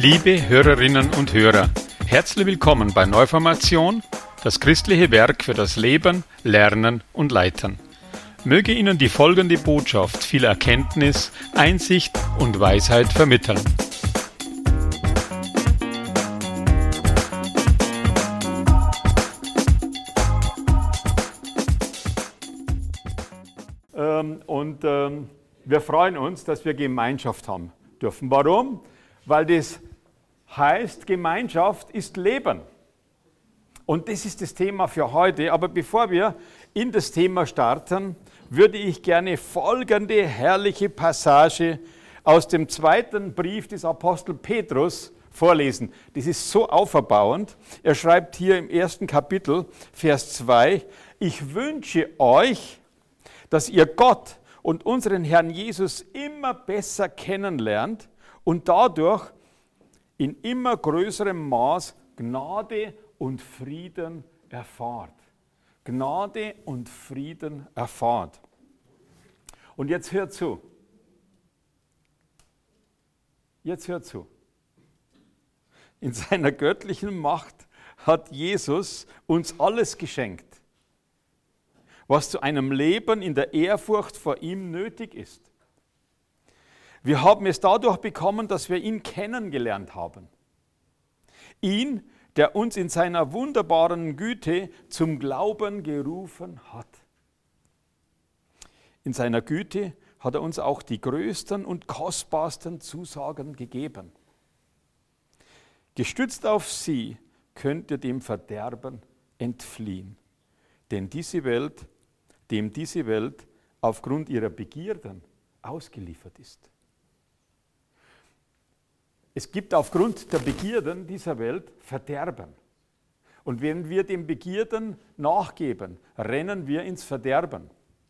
Liebe Hörerinnen und Hörer, herzlich willkommen bei Neuformation, das christliche Werk für das Leben, Lernen und Leiten. Möge Ihnen die folgende Botschaft viel Erkenntnis, Einsicht und Weisheit vermitteln. Wir freuen uns, dass wir Gemeinschaft haben dürfen. Warum? Weil das heißt, Gemeinschaft ist Leben. Und das ist das Thema für heute. Aber bevor wir in das Thema starten, würde ich gerne folgende herrliche Passage aus dem zweiten Brief des Apostel Petrus vorlesen. Das ist so auferbauend. Er schreibt hier im ersten Kapitel, Vers 2, ich wünsche euch, dass ihr Gott und unseren Herrn Jesus immer besser kennenlernt und dadurch in immer größerem Maß Gnade und Frieden erfahrt. Gnade und Frieden erfahrt. Und jetzt hört zu. Jetzt hört zu. In seiner göttlichen Macht hat Jesus uns alles geschenkt, was zu einem Leben in der Ehrfurcht vor ihm nötig ist. Wir haben es dadurch bekommen, dass wir ihn kennengelernt haben. Ihn, der uns in seiner wunderbaren Güte zum Glauben gerufen hat. In seiner Güte hat er uns auch die größten und kostbarsten Zusagen gegeben. Gestützt auf sie könnt ihr dem Verderben entfliehen, dem diese Welt aufgrund ihrer Begierden ausgeliefert ist. Es gibt aufgrund der Begierden dieser Welt Verderben. Und wenn wir den Begierden nachgeben, rennen wir ins Verderben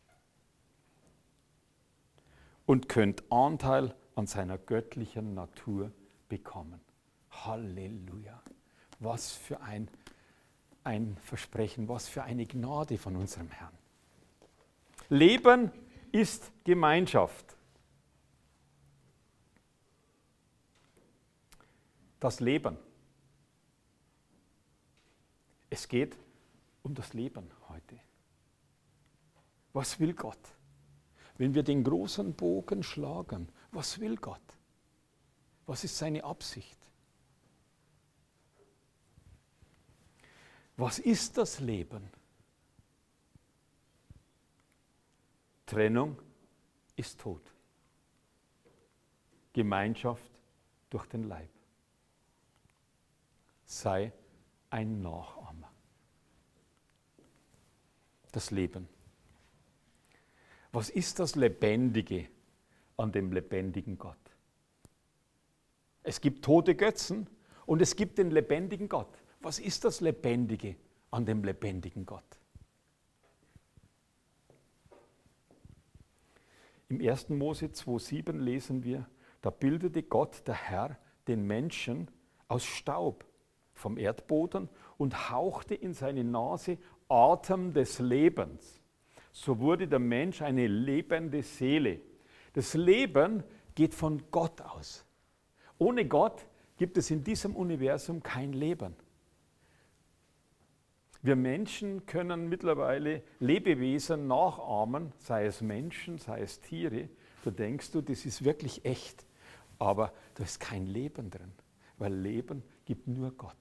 und könnt Anteil an seiner göttlichen Natur bekommen. Halleluja! Was für ein Versprechen, was für eine Gnade von unserem Herrn. Leben ist Gemeinschaft. Das Leben. Es geht um das Leben heute. Was will Gott? Wenn wir den großen Bogen schlagen, was will Gott? Was ist seine Absicht? Was ist das Leben? Trennung ist Tod. Gemeinschaft durch den Leib. Sei ein Nachahmer. Das Leben. Was ist das Lebendige an dem lebendigen Gott? Es gibt tote Götzen und es gibt den lebendigen Gott. Was ist das Lebendige an dem lebendigen Gott? Im 1. Mose 2,7 lesen wir, da bildete Gott, der Herr, den Menschen aus Staub vom Erdboden und hauchte in seine Nase Atem des Lebens. So wurde der Mensch eine lebende Seele. Das Leben geht von Gott aus. Ohne Gott gibt es in diesem Universum kein Leben. Wir Menschen können mittlerweile Lebewesen nachahmen, sei es Menschen, sei es Tiere. Da denkst du, das ist wirklich echt. Aber da ist kein Leben drin, weil Leben gibt nur Gott.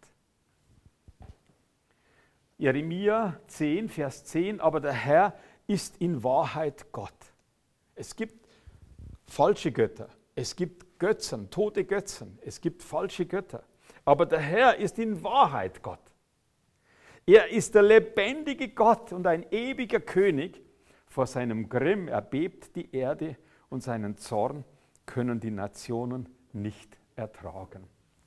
Jeremia 10, Vers 10, aber der Herr ist in Wahrheit Gott. Es gibt falsche Götter, es gibt Götzen, tote Götzen, es gibt falsche Götter. Aber der Herr ist in Wahrheit Gott. Er ist der lebendige Gott und ein ewiger König. Vor seinem Grimm erbebt die Erde und seinen Zorn können die Nationen nicht ertragen.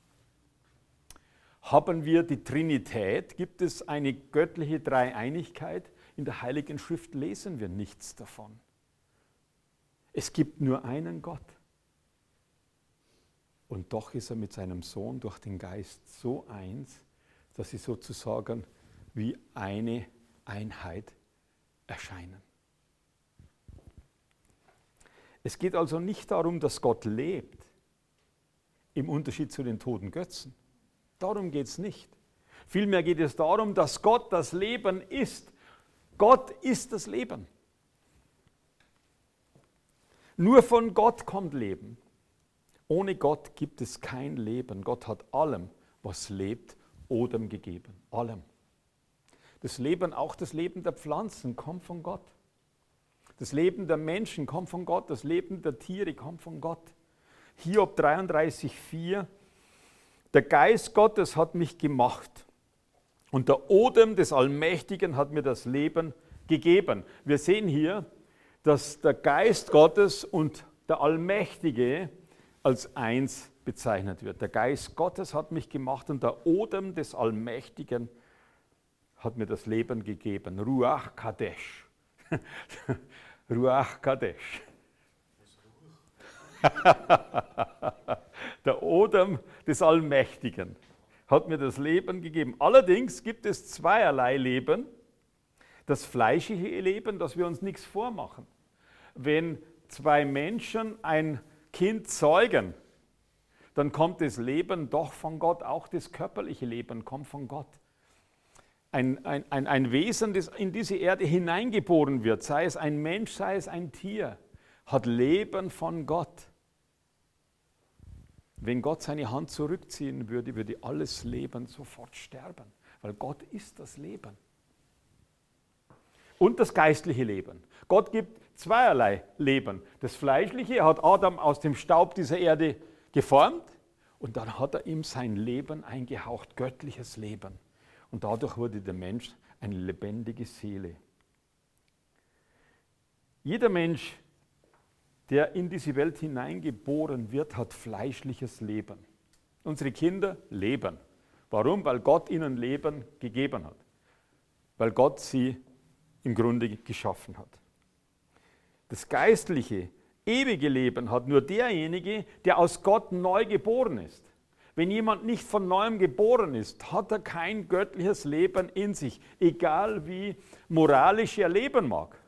Haben wir die Trinität? Gibt es eine göttliche Dreieinigkeit? In der Heiligen Schrift lesen wir nichts davon. Es gibt nur einen Gott. Und doch ist er mit seinem Sohn durch den Geist so eins, dass sie sozusagen wie eine Einheit erscheinen. Es geht also nicht darum, dass Gott lebt. im Unterschied zu den toten Götzen. Darum geht es nicht. Vielmehr geht es darum, dass Gott das Leben ist. Gott ist das Leben. Nur von Gott kommt Leben. Ohne Gott gibt es kein Leben. Gott hat allem, was lebt, Odem gegeben. Allem. Das Leben, auch das Leben der Pflanzen, kommt von Gott. Das Leben der Menschen kommt von Gott. Das Leben der Tiere kommt von Gott. Hiob 33,4: Der Geist Gottes hat mich gemacht und der Odem des Allmächtigen hat mir das Leben gegeben. Wir sehen hier, dass der Geist Gottes und der Allmächtige als eins bezeichnet wird. Der Geist Gottes hat mich gemacht und der Odem des Allmächtigen hat mir das Leben gegeben. Ruach Kadesh. Ruach Kadesh. Der Odem des Allmächtigen hat mir das Leben gegeben. Allerdings gibt es zweierlei Leben. Das fleischliche Leben, dass wir uns nichts vormachen. Wenn zwei Menschen ein Kind zeugen, dann kommt das Leben doch von Gott. Auch das körperliche Leben kommt von Gott. Ein Wesen, das in diese Erde hineingeboren wird, sei es ein Mensch, sei es ein Tier, hat Leben von Gott. Wenn Gott seine Hand zurückziehen würde, würde alles Leben sofort sterben, weil Gott ist das Leben. Und das geistliche Leben. Gott gibt zweierlei Leben. Das fleischliche hat Adam aus dem Staub dieser Erde geformt und dann hat er ihm sein Leben eingehaucht, göttliches Leben. Und dadurch wurde der Mensch eine lebendige Seele. Jeder Mensch, der in diese Welt hineingeboren wird, hat fleischliches Leben. Unsere Kinder leben. Warum? Weil Gott ihnen Leben gegeben hat. Weil Gott sie im Grunde geschaffen hat. Das geistliche, ewige Leben hat nur derjenige, der aus Gott neu geboren ist. Wenn jemand nicht von neuem geboren ist, hat er kein göttliches Leben in sich, egal wie moralisch er leben mag.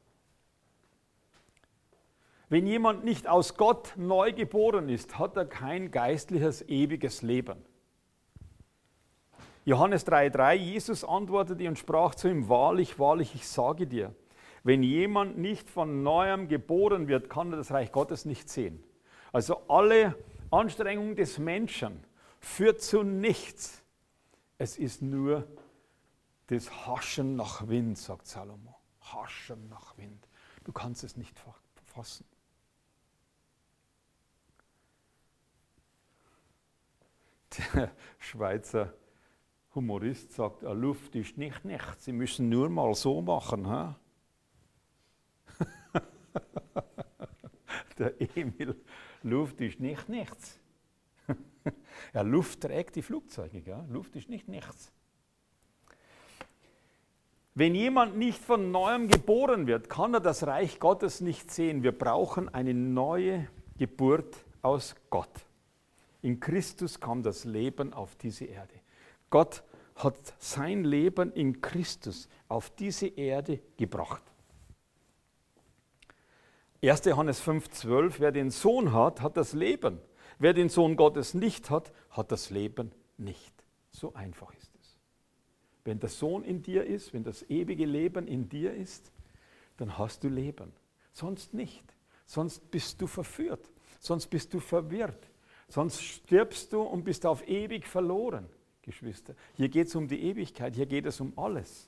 Wenn jemand nicht aus Gott neu geboren ist, hat er kein geistliches, ewiges Leben. Johannes 3,3: Jesus antwortete und sprach zu ihm: Wahrlich, wahrlich, ich sage dir, wenn jemand nicht von neuem geboren wird, kann er das Reich Gottes nicht sehen. Also alle Anstrengung des Menschen führt zu nichts. Es ist nur das Haschen nach Wind, sagt Salomo. Haschen nach Wind. Du kannst es nicht fassen. Der Schweizer Humorist sagt, Luft ist nicht nichts, Sie müssen nur mal so machen. Ha? Der Emil, Luft ist nicht nichts. Ja, Luft trägt die Flugzeuge, gell? Luft ist nicht nichts. Wenn jemand nicht von Neuem geboren wird, kann er das Reich Gottes nicht sehen. Wir brauchen eine neue Geburt aus Gott. In Christus kam das Leben auf diese Erde. Gott hat sein Leben in Christus auf diese Erde gebracht. 1. Johannes 5,12: Wer den Sohn hat, hat das Leben. Wer den Sohn Gottes nicht hat, hat das Leben nicht. So einfach ist es. Wenn der Sohn in dir ist, wenn das ewige Leben in dir ist, dann hast du Leben. Sonst nicht. Sonst bist du verführt. Sonst bist du verwirrt. Sonst stirbst du und bist auf ewig verloren, Geschwister. Hier geht es um die Ewigkeit, hier geht es um alles.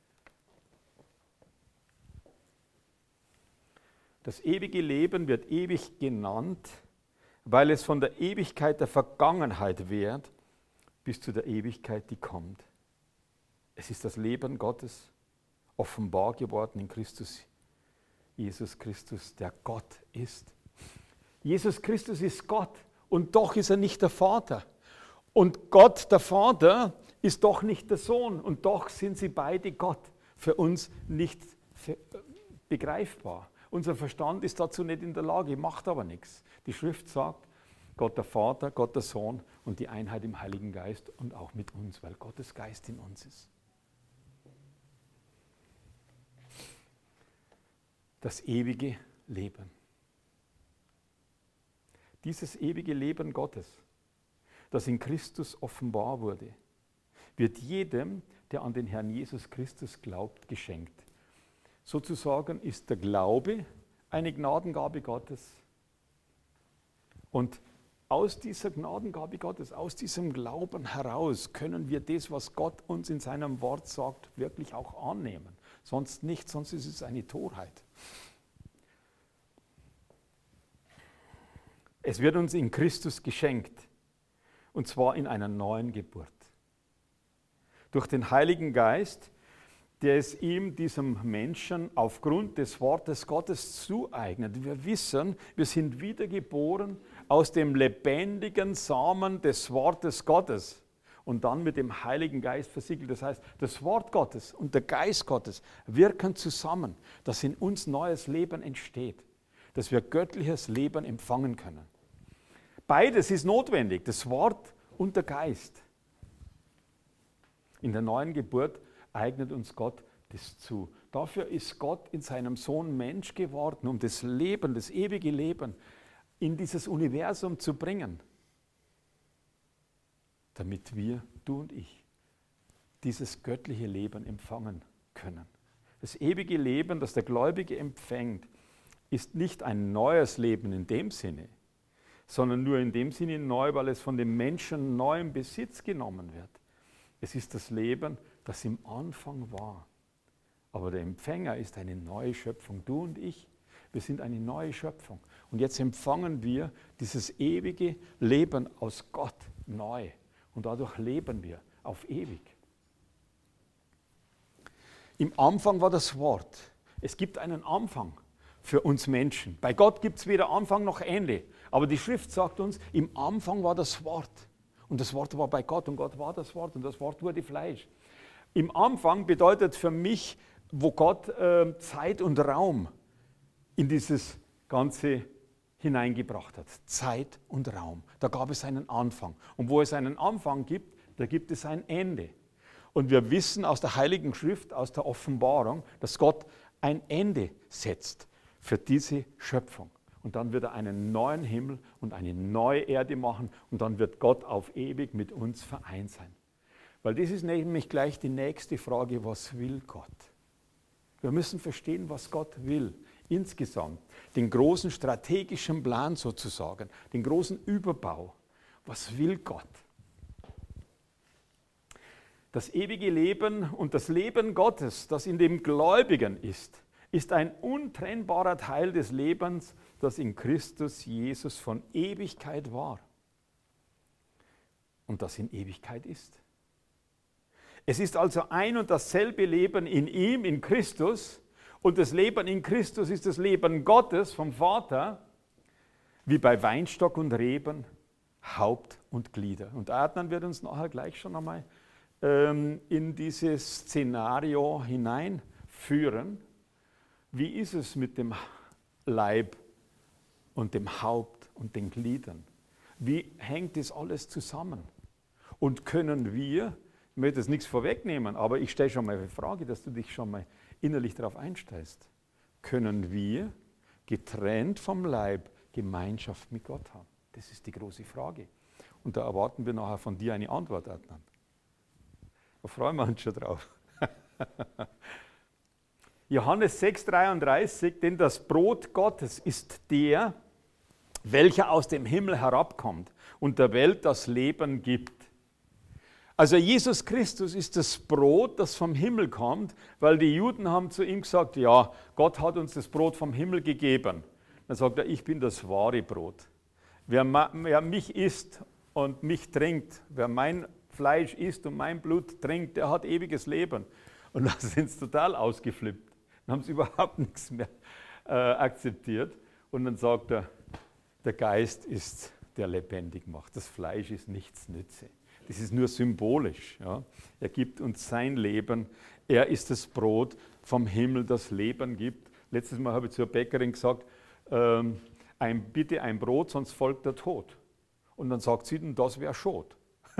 Das ewige Leben wird ewig genannt, weil es von der Ewigkeit der Vergangenheit währt, bis zu der Ewigkeit, die kommt. Es ist das Leben Gottes, offenbar geworden in Christus, Jesus Christus, der Gott ist. Jesus Christus ist Gott und doch ist er nicht der Vater. Und Gott, der Vater, ist doch nicht der Sohn und doch sind sie beide Gott. Für uns nicht begreifbar. Unser Verstand ist dazu nicht in der Lage, macht aber nichts. Die Schrift sagt, Gott der Vater, Gott der Sohn und die Einheit im Heiligen Geist und auch mit uns, weil Gottes Geist in uns ist. Das ewige Leben. Dieses ewige Leben Gottes das in Christus offenbar wurde, wird jedem, der an den Herrn Jesus Christus glaubt, geschenkt. Sozusagen ist der Glaube eine Gnadengabe Gottes. Und aus dieser Gnadengabe Gottes, aus diesem Glauben heraus können wir das, was Gott uns in seinem Wort sagt, wirklich auch annehmen. Sonst nicht, sonst ist es eine Torheit. Es wird uns in Christus geschenkt, und zwar in einer neuen Geburt. Durch den Heiligen Geist, der es ihm, diesem Menschen, aufgrund des Wortes Gottes zueignet. Wir wissen, wir sind wiedergeboren aus dem lebendigen Samen des Wortes Gottes und dann mit dem Heiligen Geist versiegelt. Das heißt, das Wort Gottes und der Geist Gottes wirken zusammen, dass in uns neues Leben entsteht, dass wir göttliches Leben empfangen können. Beides ist notwendig, das Wort und der Geist. In der neuen Geburt eignet uns Gott das zu. Dafür ist Gott in seinem Sohn Mensch geworden, um das Leben, das ewige Leben in dieses Universum zu bringen, damit wir, du und ich, dieses göttliche Leben empfangen können. Das ewige Leben, das der Gläubige empfängt, ist nicht ein neues Leben in dem Sinne, sondern nur in dem Sinne neu, weil es von dem Menschen neu in Besitz genommen wird. Es ist das Leben, das im Anfang war. Aber der Empfänger ist eine neue Schöpfung. Du und ich, wir sind eine neue Schöpfung. Und jetzt empfangen wir dieses ewige Leben aus Gott neu. Und dadurch leben wir auf ewig. Im Anfang war das Wort. Es gibt einen Anfang für uns Menschen. Bei Gott gibt es weder Anfang noch Ende. Aber die Schrift sagt uns, im Anfang war das Wort. Und das Wort war bei Gott und Gott war das Wort und das Wort wurde Fleisch. Im Anfang bedeutet für mich, wo Gott Zeit und Raum in dieses Ganze hineingebracht hat. Zeit und Raum. Da gab es einen Anfang. Und wo es einen Anfang gibt, da gibt es ein Ende. Und wir wissen aus der Heiligen Schrift, aus der Offenbarung, dass Gott ein Ende setzt für diese Schöpfung. Und dann wird er einen neuen Himmel und eine neue Erde machen und dann wird Gott auf ewig mit uns vereint sein. Weil das ist nämlich gleich die nächste Frage, was will Gott? Wir müssen verstehen, was Gott will. Insgesamt, den großen strategischen Plan sozusagen, den großen Überbau. Was will Gott? Das ewige Leben und das Leben Gottes, das in dem Gläubigen ist ein untrennbarer Teil des Lebens, das in Christus Jesus von Ewigkeit war und das in Ewigkeit ist. Es ist also ein und dasselbe Leben in ihm, in Christus, und das Leben in Christus ist das Leben Gottes vom Vater, wie bei Weinstock und Reben, Haupt und Glieder. Und Adnan wird uns nachher gleich schon einmal in dieses Szenario hineinführen. Wie ist es mit dem Leib und dem Haupt und den Gliedern? Wie hängt das alles zusammen? Und können wir, ich möchte jetzt nichts vorwegnehmen, aber ich stelle schon mal eine Frage, dass du dich schon mal innerlich darauf einstellst. Können wir getrennt vom Leib Gemeinschaft mit Gott haben? Das ist die große Frage. Und da erwarten wir nachher von dir eine Antwort, Adnan. Da freuen wir uns schon drauf. Johannes 6,33, denn das Brot Gottes ist der, welcher aus dem Himmel herabkommt und der Welt das Leben gibt. Also Jesus Christus ist das Brot, das vom Himmel kommt, weil die Juden haben zu ihm gesagt, ja, Gott hat uns das Brot vom Himmel gegeben. Dann sagt er, ich bin das wahre Brot. Wer mich isst und mich trinkt, wer mein Fleisch isst und mein Blut trinkt, der hat ewiges Leben. Und da sind sie total ausgeflippt. Dann haben sie überhaupt nichts mehr akzeptiert. Und dann sagt er, der Geist ist, der lebendig macht. Das Fleisch ist nichts nütze. Das ist nur symbolisch. Ja. Er gibt uns sein Leben. Er ist das Brot vom Himmel, das Leben gibt. Letztes Mal habe ich zur Bäckerin gesagt, bitte ein Brot, sonst folgt der Tod. Und dann sagt sie, das wäre Schot.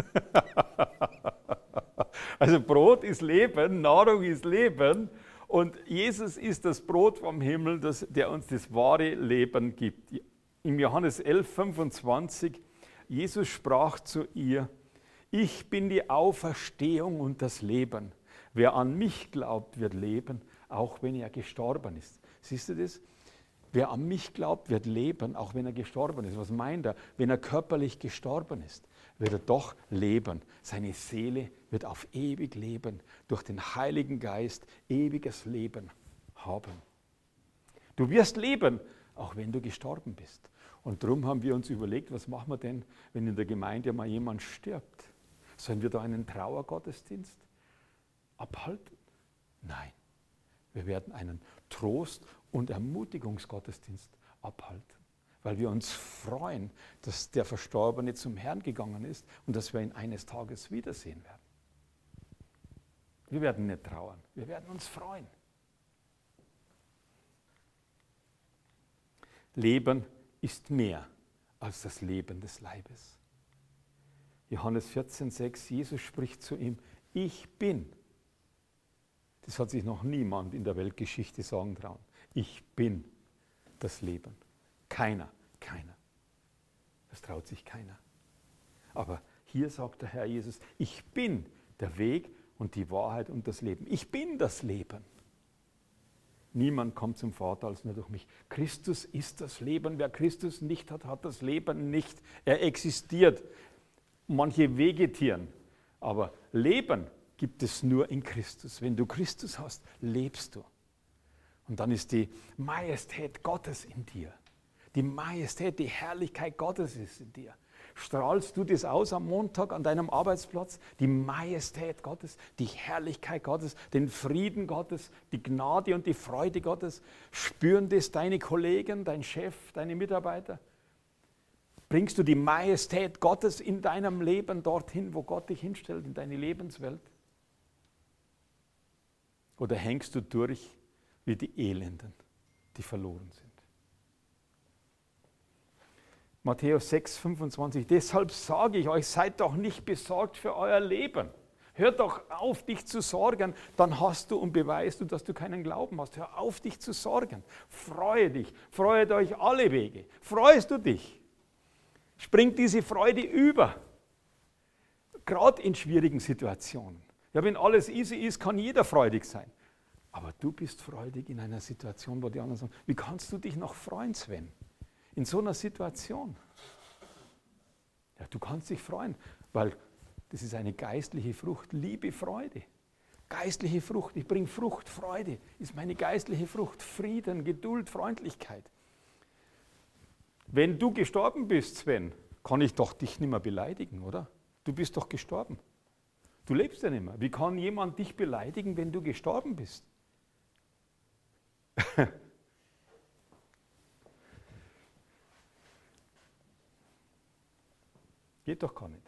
Also Brot ist Leben, Nahrung ist Leben und Jesus ist das Brot vom Himmel, der uns das wahre Leben gibt. Im Johannes 11,25 Jesus sprach zu ihr, ich bin die Auferstehung und das Leben. Wer an mich glaubt, wird leben, auch wenn er gestorben ist. Siehst du das? Wer an mich glaubt, wird leben, auch wenn er gestorben ist. Was meint er? Wenn er körperlich gestorben ist, wird er doch leben. Seine Seele wird auf ewig leben, durch den Heiligen Geist ewiges Leben haben. Du wirst leben, auch wenn du gestorben bist. Und darum haben wir uns überlegt, was machen wir denn, wenn in der Gemeinde mal jemand stirbt? Sollen wir da einen Trauergottesdienst abhalten? Nein, wir werden einen Trost- und Ermutigungsgottesdienst abhalten, weil wir uns freuen, dass der Verstorbene zum Herrn gegangen ist und dass wir ihn eines Tages wiedersehen werden. Wir werden nicht trauern, wir werden uns freuen. Leben ist mehr als das Leben des Leibes. Johannes 14,6, Jesus spricht zu ihm, ich bin. Das hat sich noch niemand in der Weltgeschichte sagen trauen. Ich bin das Leben. Keiner. Das traut sich keiner. Aber hier sagt der Herr Jesus, ich bin der Weg und die Wahrheit und das Leben. Ich bin das Leben. Niemand kommt zum Vater als nur durch mich. Christus ist das Leben. Wer Christus nicht hat, hat das Leben nicht. Er existiert. Manche vegetieren, aber Leben gibt es nur in Christus. Wenn du Christus hast, lebst du. Und dann ist die Majestät Gottes in dir. Die Majestät, die Herrlichkeit Gottes ist in dir. Strahlst du das aus am Montag an deinem Arbeitsplatz? Die Majestät Gottes, die Herrlichkeit Gottes, den Frieden Gottes, die Gnade und die Freude Gottes. Spüren das deine Kollegen, dein Chef, deine Mitarbeiter? Bringst du die Majestät Gottes in deinem Leben dorthin, wo Gott dich hinstellt, in deine Lebenswelt? Oder hängst du durch wie die Elenden, die verloren sind? Matthäus 6, 25, deshalb sage ich euch, seid doch nicht besorgt für euer Leben. Hör doch auf, dich zu sorgen, dann hast du und beweist du, dass du keinen Glauben hast. Hör auf, dich zu sorgen. Freue dich, freut euch alle Wege. Freust du dich? Springt diese Freude über. Gerade in schwierigen Situationen. Ja, wenn alles easy ist, kann jeder freudig sein. Aber du bist freudig in einer Situation, wo die anderen sagen, wie kannst du dich noch freuen, Sven? In so einer Situation. Ja, du kannst dich freuen, weil das ist eine geistliche Frucht, Liebe, Freude. Geistliche Frucht, ich bringe Frucht, Freude, ist meine geistliche Frucht, Frieden, Geduld, Freundlichkeit. Wenn du gestorben bist, Sven, kann ich doch dich nicht mehr beleidigen, oder? Du bist doch gestorben. Du lebst ja nicht mehr. Wie kann jemand dich beleidigen, wenn du gestorben bist? Geht doch gar nicht.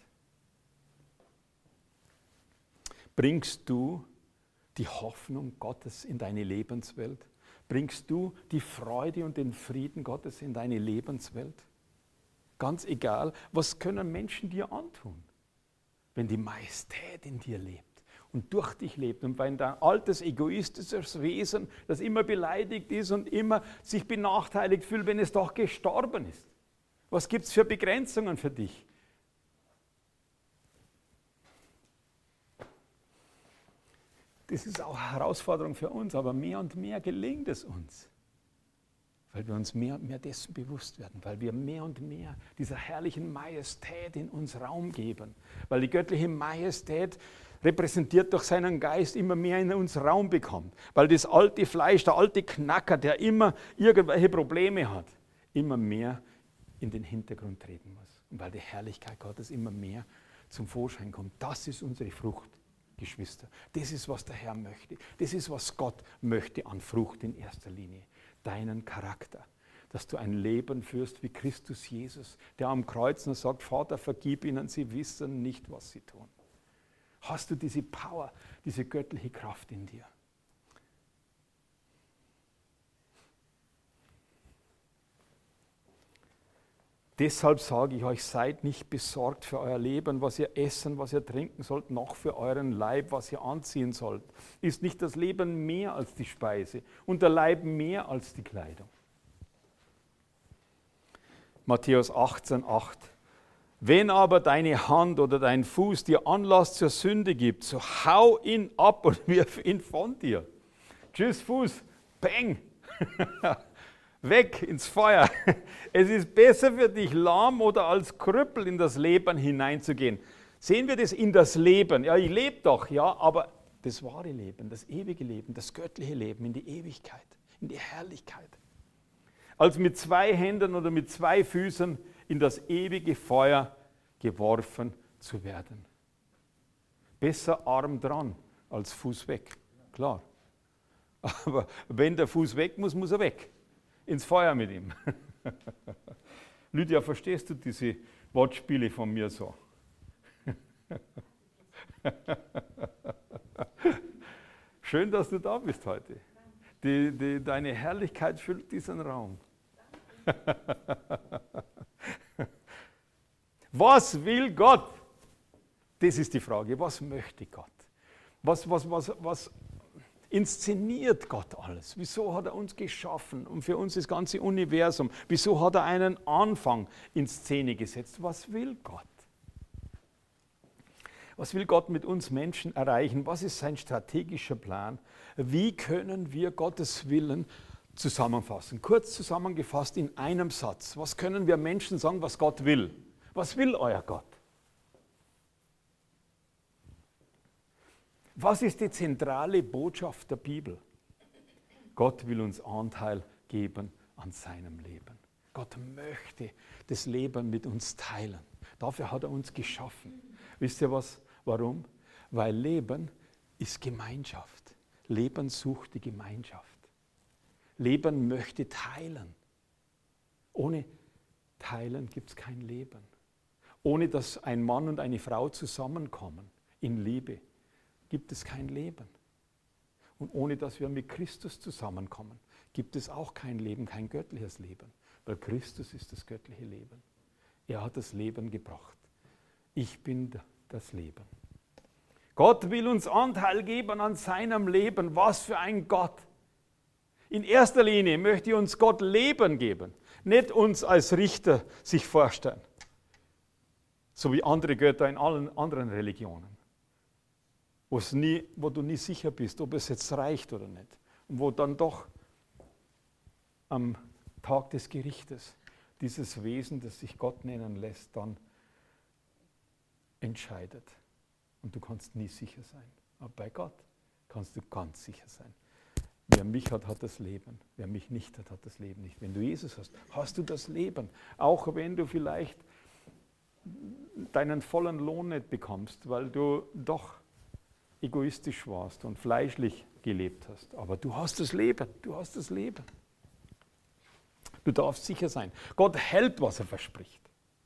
Bringst du die Hoffnung Gottes in deine Lebenswelt? Bringst du die Freude und den Frieden Gottes in deine Lebenswelt? Ganz egal, was können Menschen dir antun, wenn die Majestät in dir lebt und durch dich lebt und wenn dein altes egoistisches Wesen, das immer beleidigt ist und immer sich benachteiligt fühlt, wenn es doch gestorben ist. Was gibt es für Begrenzungen für dich? Das ist auch eine Herausforderung für uns, aber mehr und mehr gelingt es uns, weil wir uns mehr und mehr dessen bewusst werden, weil wir mehr und mehr dieser herrlichen Majestät in uns Raum geben, weil die göttliche Majestät repräsentiert durch seinen Geist immer mehr in uns Raum bekommt, weil das alte Fleisch, der alte Knacker, der immer irgendwelche Probleme hat, immer mehr in den Hintergrund treten muss und weil die Herrlichkeit Gottes immer mehr zum Vorschein kommt. Das ist unsere Frucht. Geschwister, das ist, was der Herr möchte. Das ist, was Gott möchte an Frucht in erster Linie. Deinen Charakter. Dass du ein Leben führst wie Christus Jesus, der am Kreuz nur sagt, Vater, vergib ihnen, sie wissen nicht, was sie tun. Hast du diese Power, diese göttliche Kraft in dir? Deshalb sage ich euch, seid nicht besorgt für euer Leben, was ihr essen, was ihr trinken sollt, noch für euren Leib, was ihr anziehen sollt. Ist nicht das Leben mehr als die Speise und der Leib mehr als die Kleidung? Matthäus 18,8. Wenn aber deine Hand oder dein Fuß dir Anlass zur Sünde gibt, so hau ihn ab und wirf ihn von dir. Tschüss Fuß, bang, weg ins Feuer. Es ist besser für dich, lahm oder als Krüppel in das Leben hineinzugehen. Sehen wir das in das Leben? Ja, ich lebe doch, ja, aber das wahre Leben, das ewige Leben, das göttliche Leben in die Ewigkeit, in die Herrlichkeit. Als mit 2 Händen oder mit 2 Füßen in das ewige Feuer geworfen zu werden. Besser Arm dran als Fuß weg, klar. Aber wenn der Fuß weg muss, muss er weg. Ins Feuer mit ihm. Lydia, verstehst du diese Wortspiele von mir so? Schön, dass du da bist heute. Deine Herrlichkeit füllt diesen Raum. Was will Gott? Das ist die Frage. Was möchte Gott? Was inszeniert Gott alles? Wieso hat er uns geschaffen und für uns das ganze Universum? Wieso hat er einen Anfang in Szene gesetzt? Was will Gott? Was will Gott mit uns Menschen erreichen? Was ist sein strategischer Plan? Wie können wir Gottes Willen zusammenfassen? Kurz zusammengefasst in einem Satz. Was können wir Menschen sagen, was Gott will? Was will euer Gott? Was ist die zentrale Botschaft der Bibel? Gott will uns Anteil geben an seinem Leben. Gott möchte das Leben mit uns teilen. Dafür hat er uns geschaffen. Wisst ihr was? Warum? Weil Leben ist Gemeinschaft. Leben sucht die Gemeinschaft. Leben möchte teilen. Ohne Teilen gibt es kein Leben. Ohne dass ein Mann und eine Frau zusammenkommen in Liebe, gibt es kein Leben. Und ohne dass wir mit Christus zusammenkommen, gibt es auch kein Leben, kein göttliches Leben. Weil Christus ist das göttliche Leben. Er hat das Leben gebracht. Ich bin das Leben. Gott will uns Anteil geben an seinem Leben. Was für ein Gott! In erster Linie möchte uns Gott Leben geben, nicht uns als Richter sich vorstellen. So wie andere Götter in allen anderen Religionen. Wo du nie sicher bist, ob es jetzt reicht oder nicht. Und wo dann doch am Tag des Gerichtes dieses Wesen, das sich Gott nennen lässt, dann entscheidet. Und du kannst nie sicher sein. Aber bei Gott kannst du ganz sicher sein. Wer mich hat, hat das Leben. Wer mich nicht hat, hat das Leben nicht. Wenn du Jesus hast, hast du das Leben. Auch wenn du vielleicht deinen vollen Lohn nicht bekommst, weil du doch egoistisch warst und fleischlich gelebt hast. Aber du hast das Leben. Du hast das Leben. Du darfst sicher sein. Gott hält, was er verspricht.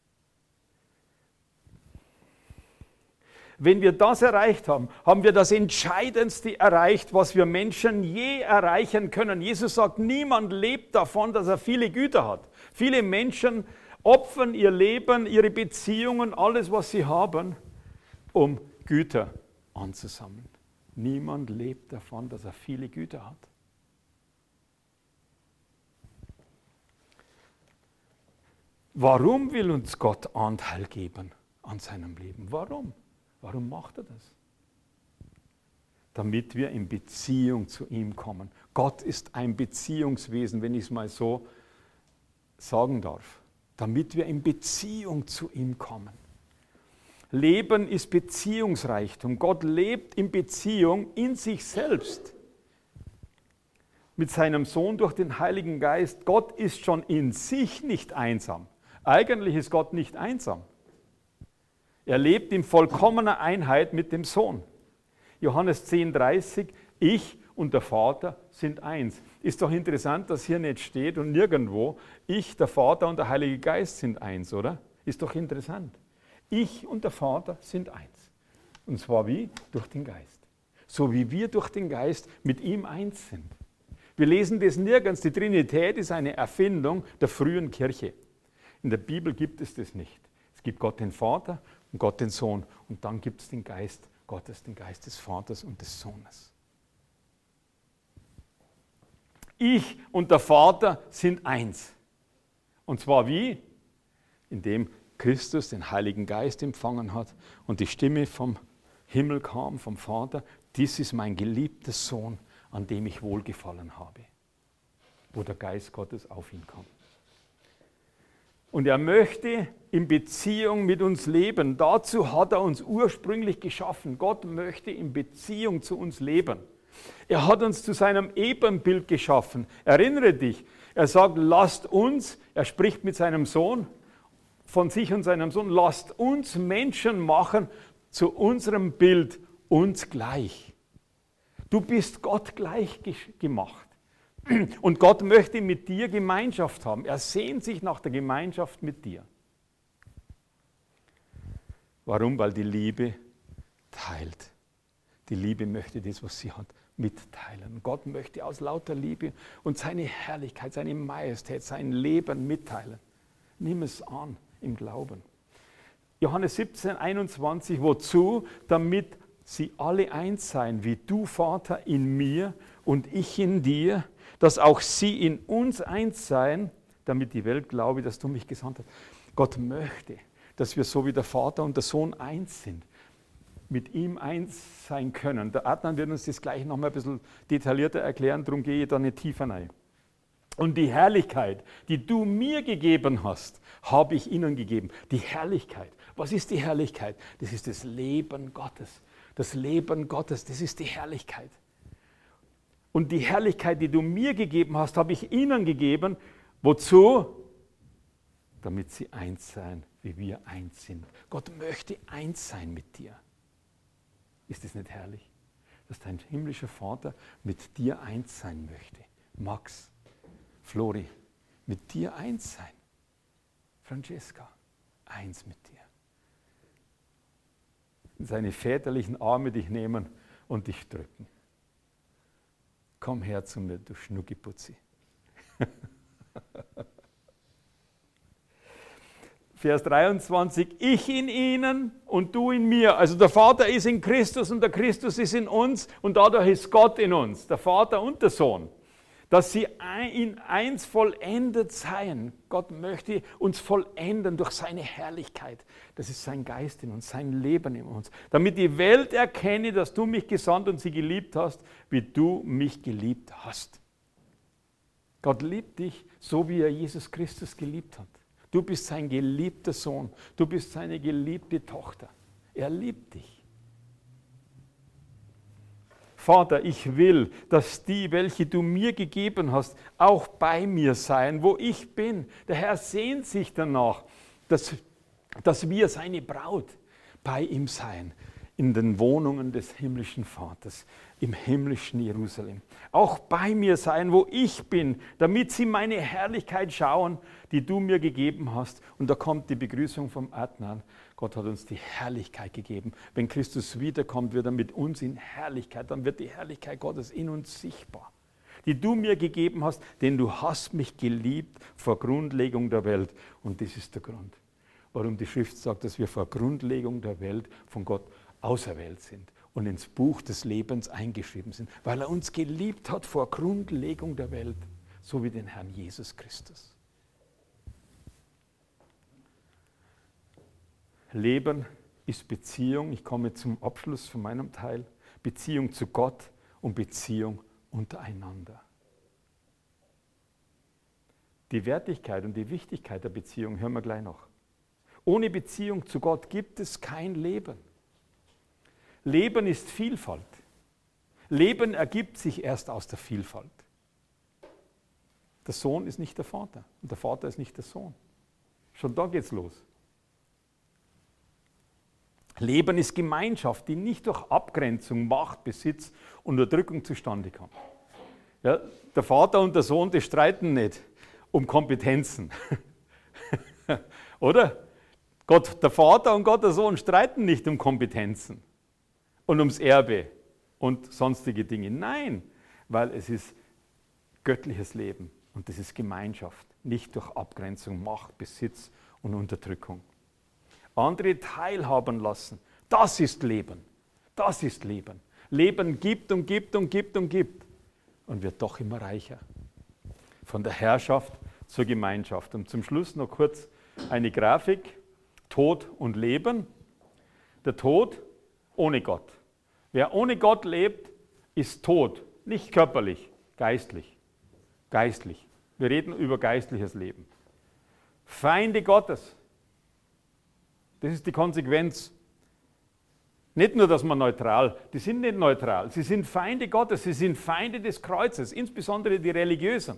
Wenn wir das erreicht haben, haben wir das Entscheidendste erreicht, was wir Menschen je erreichen können. Jesus sagt, niemand lebt davon, dass er viele Güter hat. Viele Menschen opfern ihr Leben, ihre Beziehungen, alles, was sie haben, um Güter anzusammeln. Niemand lebt davon, dass er viele Güter hat. Warum will uns Gott Anteil geben an seinem Leben? Warum? Warum macht er das? Damit wir in Beziehung zu ihm kommen. Gott ist ein Beziehungswesen, wenn ich es mal so sagen darf. Damit wir in Beziehung zu ihm kommen. Leben ist Beziehungsreichtum. Gott lebt in Beziehung in sich selbst. Mit seinem Sohn durch den Heiligen Geist. Gott ist schon in sich nicht einsam. Eigentlich ist Gott nicht einsam. Er lebt in vollkommener Einheit mit dem Sohn. Johannes 10,30, ich und der Vater sind eins. Ist doch interessant, dass hier nicht steht und nirgendwo, ich, der Vater und der Heilige Geist sind eins, oder? Ist doch interessant. Ich und der Vater sind eins. Und zwar wie? Durch den Geist. So wie wir durch den Geist mit ihm eins sind. Wir lesen das nirgends. Die Trinität ist eine Erfindung der frühen Kirche. In der Bibel gibt es das nicht. Es gibt Gott den Vater und Gott den Sohn. Und dann gibt es den Geist Gottes, den Geist des Vaters und des Sohnes. Ich und der Vater sind eins. Und zwar wie? Indem Christus den Heiligen Geist empfangen hat und die Stimme vom Himmel kam, vom Vater, dies ist mein geliebter Sohn, an dem ich wohlgefallen habe, wo der Geist Gottes auf ihn kam. Und er möchte in Beziehung mit uns leben. Dazu hat er uns ursprünglich geschaffen. Gott möchte in Beziehung zu uns leben. Er hat uns zu seinem Ebenbild geschaffen. Erinnere dich, er sagt, lasst uns, er spricht mit seinem Sohn, von sich und seinem Sohn, lasst uns Menschen machen zu unserem Bild, uns gleich. Du bist Gott gleich gemacht. Und Gott möchte mit dir Gemeinschaft haben. Er sehnt sich nach der Gemeinschaft mit dir. Warum? Weil die Liebe teilt. Die Liebe möchte das, was sie hat, mitteilen. Gott möchte aus lauter Liebe und seine Herrlichkeit, seine Majestät, sein Leben mitteilen. Nimm es an im Glauben. Johannes 17, 21, wozu? Damit sie alle eins seien, wie du, Vater, in mir und ich in dir, dass auch sie in uns eins seien, damit die Welt glaube, dass du mich gesandt hast. Gott möchte, dass wir so wie der Vater und der Sohn eins sind, mit ihm eins sein können. Der Adnan wird uns das gleich nochmal ein bisschen detaillierter erklären, darum gehe ich da nicht tiefer rein. Und die Herrlichkeit, die du mir gegeben hast, habe ich ihnen gegeben. Die Herrlichkeit. Was ist die Herrlichkeit? Das ist das Leben Gottes. Das Leben Gottes, das ist die Herrlichkeit. Und die Herrlichkeit, die du mir gegeben hast, habe ich ihnen gegeben. Wozu? Damit sie eins seien, wie wir eins sind. Gott möchte eins sein mit dir. Ist das nicht herrlich? Dass dein himmlischer Vater mit dir eins sein möchte. Max, Flori, mit dir eins sein. Francesca, eins mit dir. In seine väterlichen Arme dich nehmen und dich drücken. Komm her zu mir, du Schnuckiputzi. Vers 23, ich in ihnen und du in mir. Also der Vater ist in Christus und der Christus ist in uns und dadurch ist Gott in uns, der Vater und der Sohn. Dass sie in eins vollendet seien. Gott möchte uns vollenden durch seine Herrlichkeit. Das ist sein Geist in uns, sein Leben in uns. Damit die Welt erkenne, dass du mich gesandt und sie geliebt hast, wie du mich geliebt hast. Gott liebt dich, so wie er Jesus Christus geliebt hat. Du bist sein geliebter Sohn. Du bist seine geliebte Tochter. Er liebt dich. Vater, ich will, dass die, welche du mir gegeben hast, auch bei mir seien, wo ich bin. Der Herr sehnt sich danach, dass wir seine Braut bei ihm seien, in den Wohnungen des himmlischen Vaters, im himmlischen Jerusalem. Auch bei mir sein, wo ich bin, damit sie meine Herrlichkeit schauen, die du mir gegeben hast. Und da kommt die Begrüßung vom Adnan. Gott hat uns die Herrlichkeit gegeben. Wenn Christus wiederkommt, wird er mit uns in Herrlichkeit, dann wird die Herrlichkeit Gottes in uns sichtbar. Die du mir gegeben hast, denn du hast mich geliebt vor Grundlegung der Welt. Und das ist der Grund, warum die Schrift sagt, dass wir vor Grundlegung der Welt von Gott auserwählt sind und ins Buch des Lebens eingeschrieben sind, weil er uns geliebt hat vor Grundlegung der Welt, so wie den Herrn Jesus Christus. Leben ist Beziehung, ich komme zum Abschluss von meinem Teil, Beziehung zu Gott und Beziehung untereinander. Die Wertigkeit und die Wichtigkeit der Beziehung hören wir gleich noch. Ohne Beziehung zu Gott gibt es kein Leben. Leben ist Vielfalt. Leben ergibt sich erst aus der Vielfalt. Der Sohn ist nicht der Vater und der Vater ist nicht der Sohn. Schon da geht's los. Leben ist Gemeinschaft, die nicht durch Abgrenzung, Macht, Besitz und Unterdrückung zustande kommt. Ja, der Vater und der Sohn, die streiten nicht um Kompetenzen. Oder? Gott, der Vater und Gott, der Sohn streiten nicht um Kompetenzen und ums Erbe und sonstige Dinge. Nein, weil es ist göttliches Leben und das ist Gemeinschaft, nicht durch Abgrenzung, Macht, Besitz und Unterdrückung. Andere teilhaben lassen, das ist Leben. Das ist Leben. Leben gibt und gibt und gibt und gibt und wird doch immer reicher. Von der Herrschaft zur Gemeinschaft. Und zum Schluss noch kurz eine Grafik. Tod und Leben. Der Tod ohne Gott. Wer ohne Gott lebt, ist tot. Nicht körperlich, geistlich. Geistlich. Wir reden über geistliches Leben. Feinde Gottes. Das ist die Konsequenz. Nicht nur, dass man neutral, die sind nicht neutral, sie sind Feinde Gottes, sie sind Feinde des Kreuzes, insbesondere die Religiösen.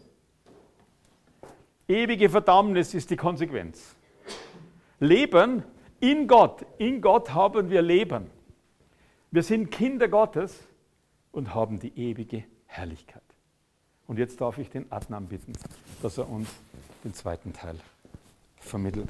Ewige Verdammnis ist die Konsequenz. Leben in Gott haben wir Leben. Wir sind Kinder Gottes und haben die ewige Herrlichkeit. Und jetzt darf ich den Adnan bitten, dass er uns den zweiten Teil vermittelt.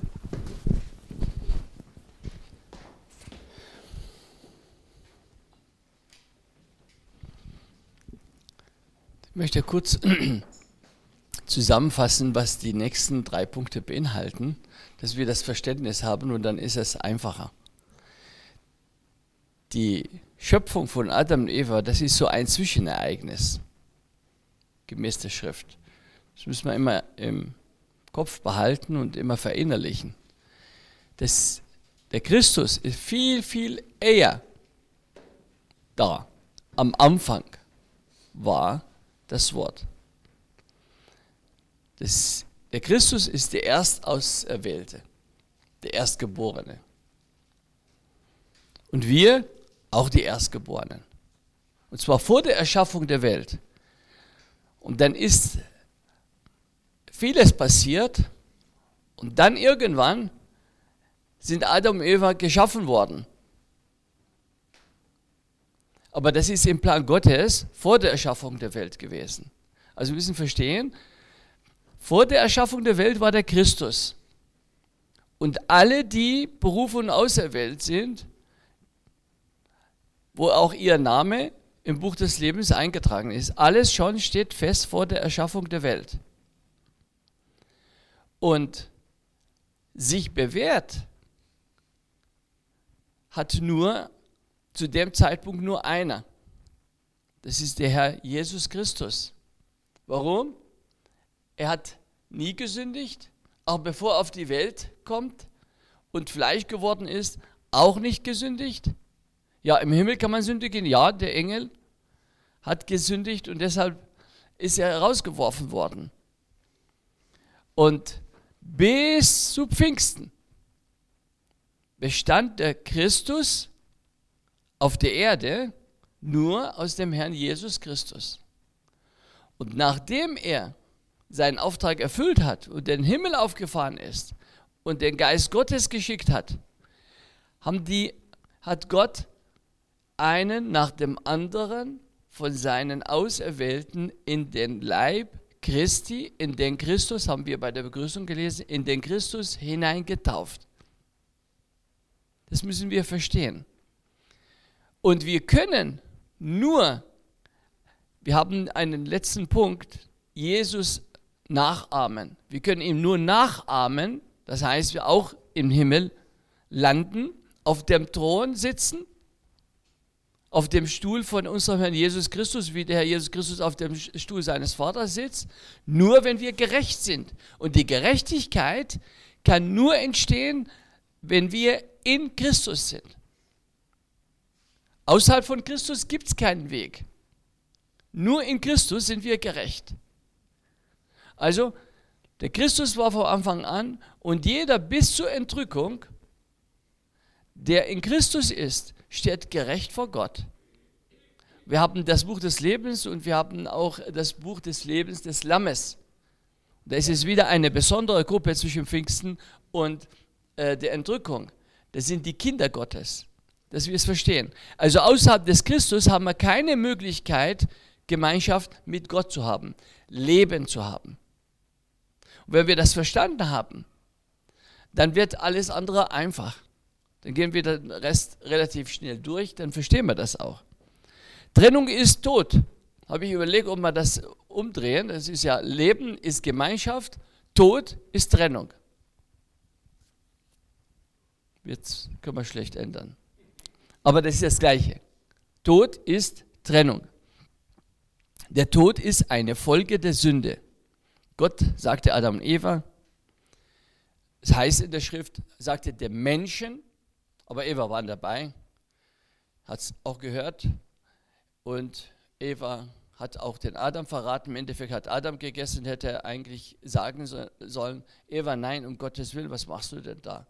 Ich möchte kurz zusammenfassen, was die nächsten 3 Punkte beinhalten, dass wir das Verständnis haben und dann ist es einfacher. Die Schöpfung von Adam und Eva, das ist so ein Zwischenereignis, gemäß der Schrift. Das müssen wir immer im Kopf behalten und immer verinnerlichen. Der Christus ist viel, viel eher da. Am Anfang war das Wort. Der Christus ist der Erstauserwählte, der Erstgeborene. Und wir auch die Erstgeborenen. Und zwar vor der Erschaffung der Welt. Und dann ist vieles passiert und dann irgendwann sind Adam und Eva geschaffen worden. Aber das ist im Plan Gottes vor der Erschaffung der Welt gewesen. Also wir müssen verstehen, vor der Erschaffung der Welt war der Christus. Und alle, die berufen und auserwählt sind, wo auch ihr Name im Buch des Lebens eingetragen ist, alles schon steht fest vor der Erschaffung der Welt. Und sich bewährt hat nur zu dem Zeitpunkt nur einer. Das ist der Herr Jesus Christus. Warum? Er hat nie gesündigt, auch bevor er auf die Welt kommt und Fleisch geworden ist, auch nicht gesündigt. Ja, im Himmel kann man sündigen. Ja, der Engel hat gesündigt und deshalb ist er herausgeworfen worden. Und bis zu Pfingsten bestand der Christus auf der Erde nur aus dem Herrn Jesus Christus. Und nachdem er seinen Auftrag erfüllt hat und den Himmel aufgefahren ist und den Geist Gottes geschickt hat, hat Gott einen nach dem anderen von seinen Auserwählten in den Leib Christi, in den Christus, haben wir bei der Begrüßung gelesen, in den Christus hineingetauft. Das müssen wir verstehen. Und wir können nur, wir haben einen letzten Punkt, Jesus nachahmen. Wir können ihm nur nachahmen, das heißt, wir auch im Himmel landen, auf dem Thron sitzen, auf dem Stuhl von unserem Herrn Jesus Christus, wie der Herr Jesus Christus auf dem Stuhl seines Vaters sitzt, nur wenn wir gerecht sind. Und die Gerechtigkeit kann nur entstehen, wenn wir in Christus sind. Außerhalb von Christus gibt es keinen Weg. Nur in Christus sind wir gerecht. Also, der Christus war von Anfang an und jeder bis zur Entrückung, der in Christus ist, steht gerecht vor Gott. Wir haben das Buch des Lebens und wir haben auch das Buch des Lebens des Lammes. Da ist es wieder eine besondere Gruppe zwischen Pfingsten und der Entrückung. Das sind die Kinder Gottes, dass wir es verstehen. Also außerhalb des Christus haben wir keine Möglichkeit, Gemeinschaft mit Gott zu haben, Leben zu haben. Und wenn wir das verstanden haben, dann wird alles andere einfach. Dann gehen wir den Rest relativ schnell durch, dann verstehen wir das auch. Trennung ist Tod. Habe ich überlegt, ob wir das umdrehen. Das ist ja, Leben ist Gemeinschaft, Tod ist Trennung. Jetzt können wir schlecht ändern. Aber das ist das Gleiche. Tod ist Trennung. Der Tod ist eine Folge der Sünde. Gott sagte Adam und Eva, Es heißt in der Schrift, sagte der Menschen, aber Eva war dabei, hat es auch gehört und Eva hat auch den Adam verraten. Im Endeffekt hat Adam gegessen, hätte er eigentlich sagen sollen, Eva, nein, um Gottes Willen, was machst du denn da?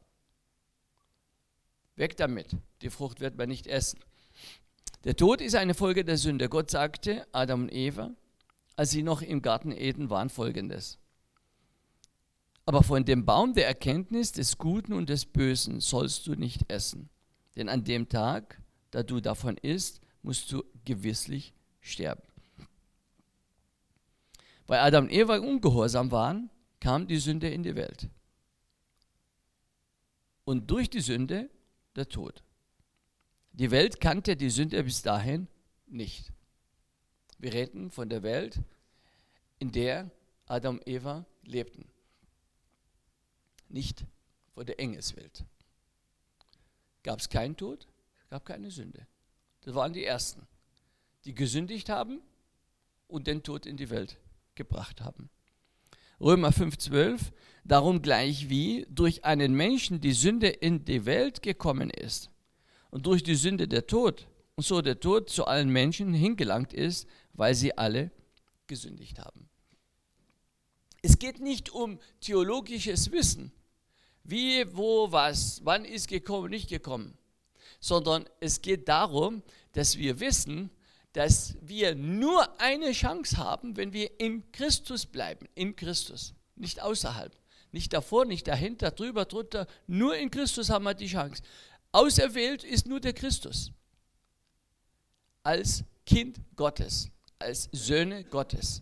Weg damit, die Frucht wird man nicht essen. Der Tod ist eine Folge der Sünde. Gott sagte Adam und Eva, als sie noch im Garten Eden waren, Folgendes. Aber von dem Baum der Erkenntnis des Guten und des Bösen sollst du nicht essen. Denn an dem Tag, da du davon isst, musst du gewisslich sterben. Weil Adam und Eva ungehorsam waren, kam die Sünde in die Welt. Und durch die Sünde der Tod. Die Welt kannte die Sünde bis dahin nicht. Wir reden von der Welt, in der Adam und Eva lebten. Nicht von der Engelswelt. Gab es keinen Tod, gab keine Sünde. Das waren die Ersten, die gesündigt haben und den Tod in die Welt gebracht haben. Römer 5,12, darum gleich wie durch einen Menschen die Sünde in die Welt gekommen ist und durch die Sünde der Tod und so der Tod zu allen Menschen hingelangt ist, weil sie alle gesündigt haben. Es geht nicht um theologisches Wissen, wie, wo, was, wann ist gekommen, nicht gekommen, sondern es geht darum, dass wir wissen, dass wir nur eine Chance haben, wenn wir in Christus bleiben, in Christus, nicht außerhalb, nicht davor, nicht dahinter, drüber, drunter, nur in Christus haben wir die Chance. Auserwählt ist nur der Christus, als Kind Gottes, als Söhne Gottes.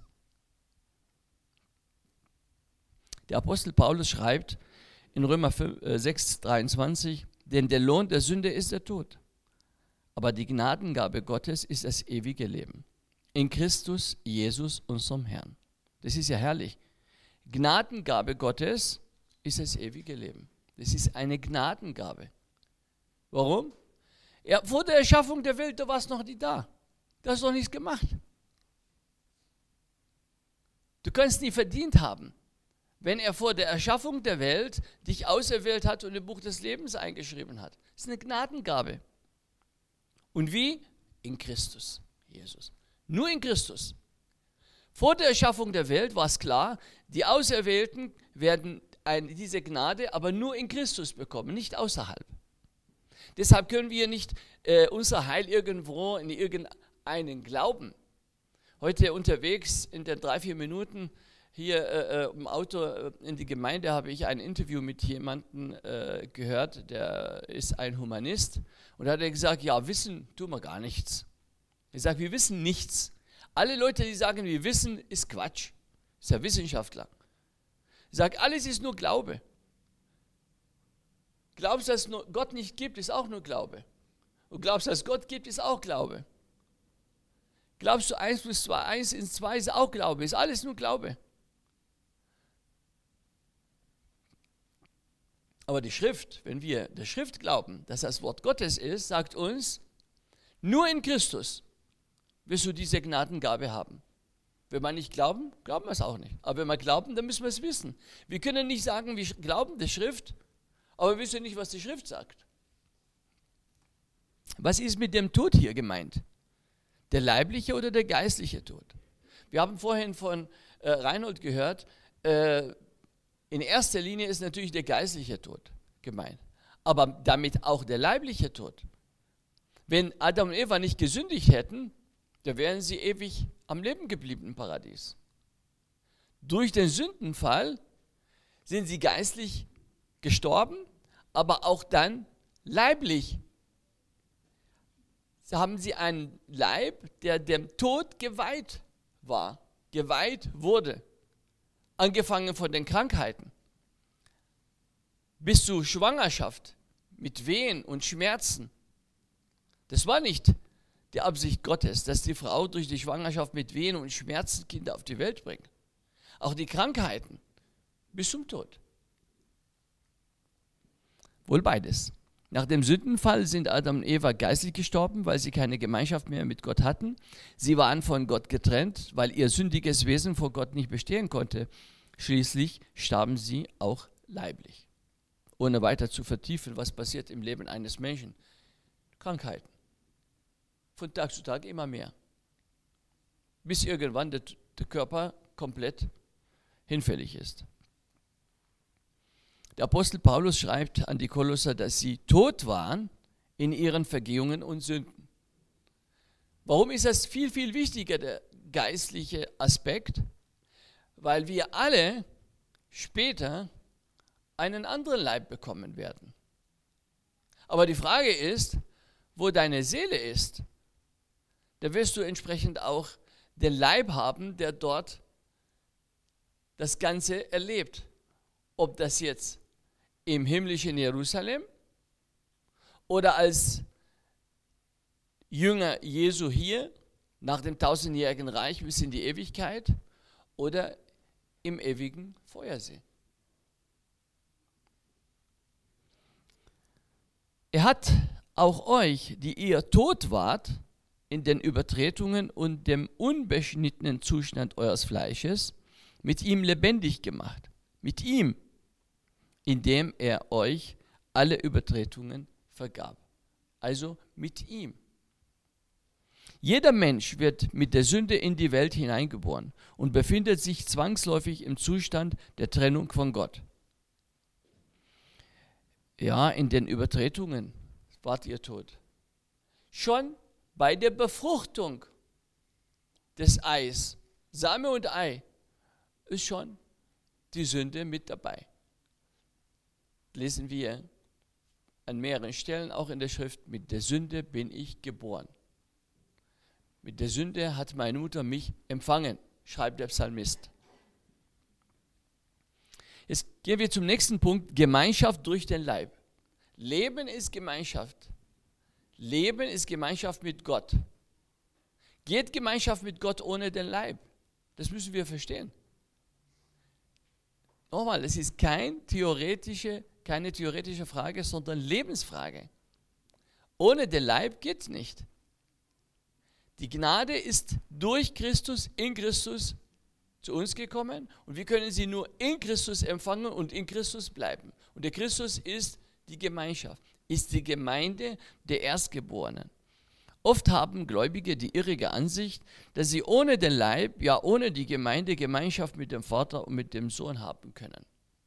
Der Apostel Paulus schreibt in Römer 6,23, denn der Lohn der Sünde ist der Tod. Aber die Gnadengabe Gottes ist das ewige Leben. In Christus Jesus, unserem Herrn. Das ist ja herrlich. Gnadengabe Gottes ist das ewige Leben. Das ist eine Gnadengabe. Warum? Ja, vor der Erschaffung der Welt, da war es noch nicht da. Du hast doch nichts gemacht. Du kannst nie verdient haben, wenn er vor der Erschaffung der Welt dich auserwählt hat und im Buch des Lebens eingeschrieben hat. Das ist eine Gnadengabe. Und wie? In Christus, Jesus. Nur in Christus. Vor der Erschaffung der Welt war es klar, die Auserwählten werden diese Gnade aber nur in Christus bekommen, nicht außerhalb. Deshalb können wir nicht unser Heil irgendwo in irgendeinen glauben. Heute unterwegs in den 3-4 Minuten hier im Auto in die Gemeinde habe ich ein Interview mit jemandem gehört, der ist ein Humanist. Und da hat er gesagt, ja, wissen tun wir gar nichts. Er sagt, wir wissen nichts. Alle Leute, die sagen, wir wissen, ist Quatsch. Ist ja Wissenschaftler. Er sagt, alles ist nur Glaube. Glaubst du, dass es Gott nicht gibt, ist auch nur Glaube. Und glaubst du, dass es Gott gibt, ist auch Glaube. Glaubst du, 1 + 2, 1 × 2 ist auch Glaube, ist alles nur Glaube. Aber die Schrift, wenn wir der Schrift glauben, dass das Wort Gottes ist, sagt uns, nur in Christus wirst du diese Gnadengabe haben. Wenn wir nicht glauben, glauben wir es auch nicht. Aber wenn wir glauben, dann müssen wir es wissen. Wir können nicht sagen, wir glauben der Schrift, aber wir wissen nicht, was die Schrift sagt. Was ist mit dem Tod hier gemeint? Der leibliche oder der geistliche Tod? Wir haben vorhin von Reinhold gehört, in erster Linie ist natürlich der geistliche Tod gemeint, aber damit auch der leibliche Tod. Wenn Adam und Eva nicht gesündigt hätten, dann wären sie ewig am Leben geblieben im Paradies. Durch den Sündenfall sind sie geistlich gestorben, aber auch dann leiblich. So haben sie einen Leib, der dem Tod geweiht war, geweiht wurde. Angefangen von den Krankheiten bis zur Schwangerschaft mit Wehen und Schmerzen. Das war nicht die Absicht Gottes, dass die Frau durch die Schwangerschaft mit Wehen und Schmerzen Kinder auf die Welt bringt. Auch die Krankheiten bis zum Tod. Wohl beides. Nach dem Sündenfall sind Adam und Eva geistlich gestorben, weil sie keine Gemeinschaft mehr mit Gott hatten. Sie waren von Gott getrennt, weil ihr sündiges Wesen vor Gott nicht bestehen konnte. Schließlich starben sie auch leiblich. ohne weiter zu vertiefen, was passiert im Leben eines Menschen. Krankheiten. Von Tag zu Tag immer mehr. Bis irgendwann der Körper komplett hinfällig ist. Der Apostel Paulus schreibt an die Kolosser, dass sie tot waren in ihren Vergehungen und Sünden. Warum ist das viel, viel wichtiger, der geistliche Aspekt? Weil wir alle später einen anderen Leib bekommen werden. Aber die Frage ist, wo deine Seele ist, da wirst du entsprechend auch den Leib haben, der dort das Ganze erlebt. Ob das jetzt im himmlischen Jerusalem oder als Jünger Jesu hier nach dem 1000-jährigen Reich bis in die Ewigkeit oder im ewigen Feuersee. Er hat auch euch, die ihr tot wart, in den Übertretungen und dem unbeschnittenen Zustand eures Fleisches, mit ihm lebendig gemacht. Mit ihm, indem er euch alle Übertretungen vergab. Also mit ihm. Jeder Mensch wird mit der Sünde in die Welt hineingeboren und befindet sich zwangsläufig im Zustand der Trennung von Gott. Ja, in den Übertretungen wart ihr tot. Schon bei der Befruchtung des Eis, Same und Ei, ist schon die Sünde mit dabei. Lesen wir an mehreren Stellen auch in der Schrift, mit der Sünde bin ich geboren. Mit der Sünde hat meine Mutter mich empfangen, schreibt der Psalmist. Jetzt gehen wir zum nächsten Punkt, Gemeinschaft durch den Leib. Leben ist Gemeinschaft. Leben ist Gemeinschaft mit Gott. Geht Gemeinschaft mit Gott ohne den Leib? Das müssen wir verstehen. Nochmal, es ist keine theoretische Frage, sondern Lebensfrage. Ohne den Leib geht es nicht. Die Gnade ist durch Christus, in Christus zu uns gekommen und wir können sie nur in Christus empfangen und in Christus bleiben. Und der Christus ist die Gemeinschaft, ist die Gemeinde der Erstgeborenen. Oft haben Gläubige die irrige Ansicht, dass sie ohne den Leib, ja ohne die Gemeinde, Gemeinschaft mit dem Vater und mit dem Sohn haben können.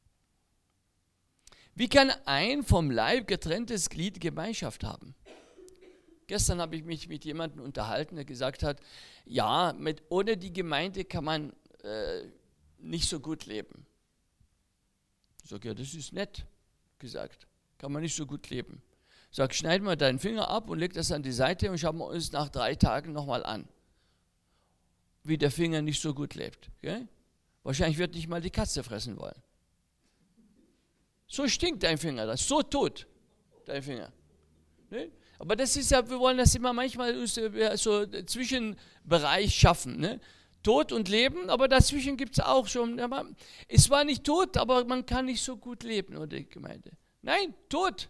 Wie kann ein vom Leib getrenntes Glied Gemeinschaft haben? Gestern habe ich mich mit jemandem unterhalten, der gesagt hat, ja, ohne die Gemeinde kann man nicht so gut leben. Ich sage, ja, das ist nett gesagt, kann man nicht so gut leben. Ich sage, schneid mal deinen Finger ab und leg das an die Seite und schauen wir uns nach 3 Tagen nochmal an, wie der Finger nicht so gut lebt. Okay? Wahrscheinlich wird nicht mal die Katze fressen wollen. So stinkt dein Finger, das ist so tot, dein Finger. Ne? Aber das ist ja, wir wollen das immer manchmal so Zwischenbereich schaffen. Ne? Tod und Leben, aber dazwischen gibt es auch schon. Aber es war nicht tot, aber man kann nicht so gut leben, oder die Gemeinde. Nein, tot.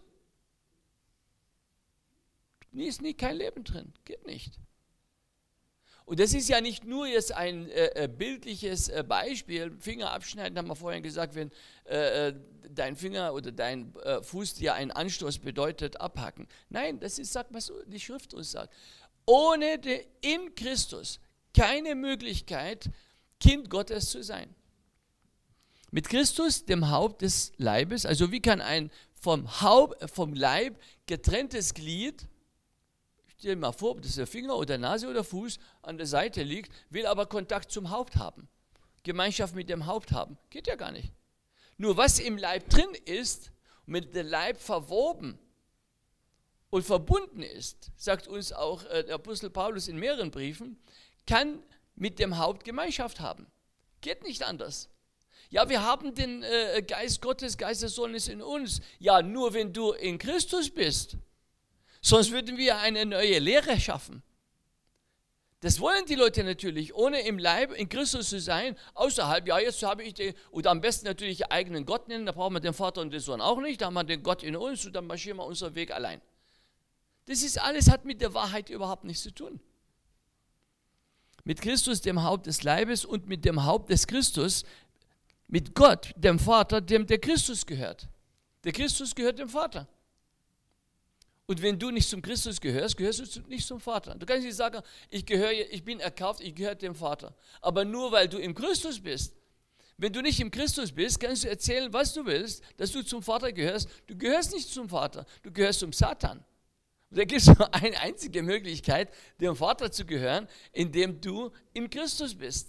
Ist nie kein Leben drin, geht nicht. Und das ist ja nicht nur jetzt ein bildliches Beispiel, Finger abschneiden, haben wir vorhin gesagt, wenn dein Finger oder dein Fuß dir einen Anstoß bedeutet, abhacken. Nein, das ist, was die Schrift uns sagt. In Christus keine Möglichkeit, Kind Gottes zu sein. Mit Christus, dem Haupt des Leibes, also wie kann ein vom Leib getrenntes Glied, stell dir mal vor, dass der Finger oder Nase oder Fuß an der Seite liegt, will aber Kontakt zum Haupt haben, Gemeinschaft mit dem Haupt haben. Geht ja gar nicht. Nur was im Leib drin ist, mit dem Leib verwoben und verbunden ist, sagt uns auch der Apostel Paulus in mehreren Briefen, kann mit dem Haupt Gemeinschaft haben. Geht nicht anders. Ja, wir haben den Geist Gottes, Geist des Sohnes in uns. Ja, nur wenn du in Christus bist. Sonst würden wir eine neue Lehre schaffen. Das wollen die Leute natürlich, ohne im Leib in Christus zu sein, außerhalb, ja, jetzt habe ich den, oder am besten natürlich eigenen Gott nennen, da brauchen wir den Vater und den Sohn auch nicht, da haben wir den Gott in uns und dann marschieren wir unseren Weg allein. Das ist alles, hat mit der Wahrheit überhaupt nichts zu tun. Mit Christus, dem Haupt des Leibes und mit dem Haupt des Christus, mit Gott, dem Vater, dem der Christus gehört. Der Christus gehört dem Vater. Und wenn du nicht zum Christus gehörst, gehörst du nicht zum Vater. Du kannst nicht sagen, ich bin erkauft, ich gehöre dem Vater. Aber nur weil du im Christus bist. Wenn du nicht im Christus bist, kannst du erzählen, was du willst, dass du zum Vater gehörst. Du gehörst nicht zum Vater, du gehörst zum Satan. Und da gibt es nur eine einzige Möglichkeit, dem Vater zu gehören, indem du in Christus bist.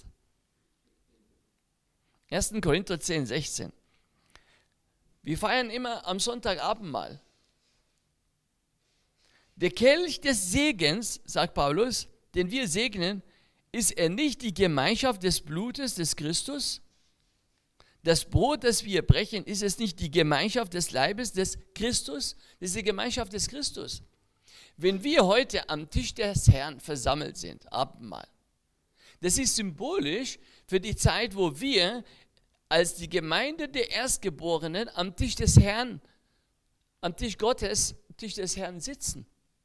1. Korinther 10, 16. Wir feiern immer am Sonntag Abendmahl. Der Kelch des Segens, sagt Paulus, den wir segnen, ist er nicht die Gemeinschaft des Blutes des Christus? Das Brot, das wir brechen, ist es nicht die Gemeinschaft des Leibes des Christus? Das ist die Gemeinschaft des Christus. Wenn wir heute am Tisch des Herrn versammelt sind, Abendmahl, das ist symbolisch für die Zeit, wo wir als die Gemeinde der Erstgeborenen am Tisch des Herrn, am Tisch Gottes, am Tisch des Herrn sitzen.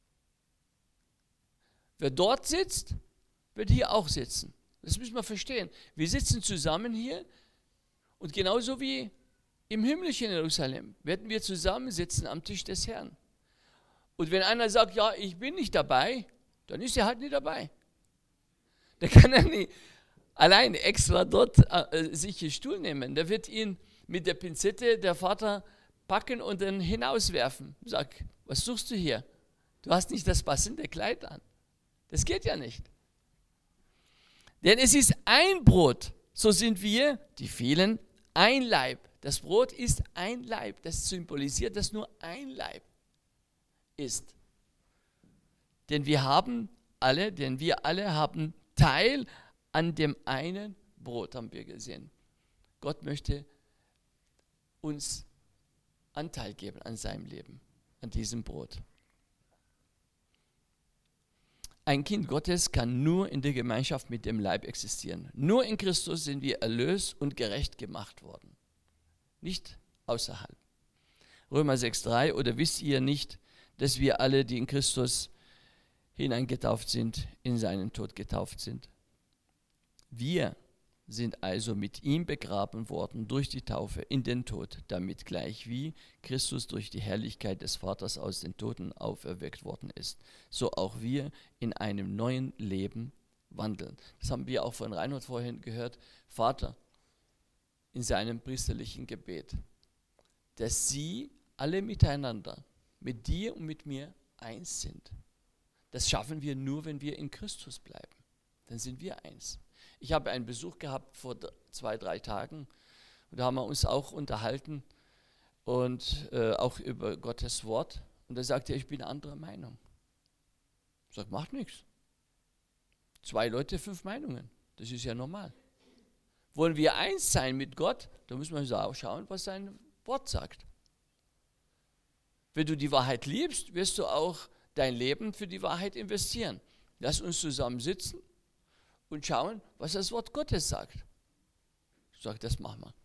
Wer dort sitzt, wird hier auch sitzen. Das müssen wir verstehen. Wir sitzen zusammen hier und genauso wie im himmlischen Jerusalem werden wir zusammensitzen am Tisch des Herrn. Und wenn einer sagt, ja, ich bin nicht dabei, dann ist er halt nicht dabei. Da kann er nicht allein extra dort sich einen Stuhl nehmen. Da wird ihn mit der Pinzette der Vater packen und dann hinauswerfen. Sag, was suchst du hier? Du hast nicht das passende Kleid an. Das geht ja nicht. Denn es ist ein Brot, so sind wir, die vielen, ein Leib. Das Brot ist ein Leib. Das symbolisiert, dass nur ein Leib ist. Denn wir alle haben Teil an dem einen Brot, haben wir gesehen. Gott möchte uns Anteil geben an seinem Leben, an diesem Brot. Ein Kind Gottes kann nur in der Gemeinschaft mit dem Leib existieren. Nur in Christus sind wir erlöst und gerecht gemacht worden. Nicht außerhalb. Römer 6,3: Oder wisst ihr nicht, dass wir alle, die in Christus hineingetauft sind, in seinen Tod getauft sind? Wir sind also mit ihm begraben worden durch die Taufe in den Tod, damit gleich wie Christus durch die Herrlichkeit des Vaters aus den Toten auferweckt worden ist, so auch wir in einem neuen Leben wandeln. Das haben wir auch von Reinhold vorhin gehört, Vater, in seinem priesterlichen Gebet, dass sie alle miteinander, mit dir und mit mir eins sind. Das schaffen wir nur, wenn wir in Christus bleiben. Dann sind wir eins. Ich habe einen Besuch gehabt vor 2-3 Tagen und da haben wir uns auch unterhalten und auch über Gottes Wort. Und da sagte er, ich bin anderer Meinung. Ich sage, macht nichts. 2 Leute, 5 Meinungen. Das ist ja normal. Wollen wir eins sein mit Gott, dann müssen wir auch schauen, was sein Wort sagt. Wenn du die Wahrheit liebst, wirst du auch dein Leben für die Wahrheit investieren. Lass uns zusammen sitzen und schauen, was das Wort Gottes sagt. Ich sage, das machen wir.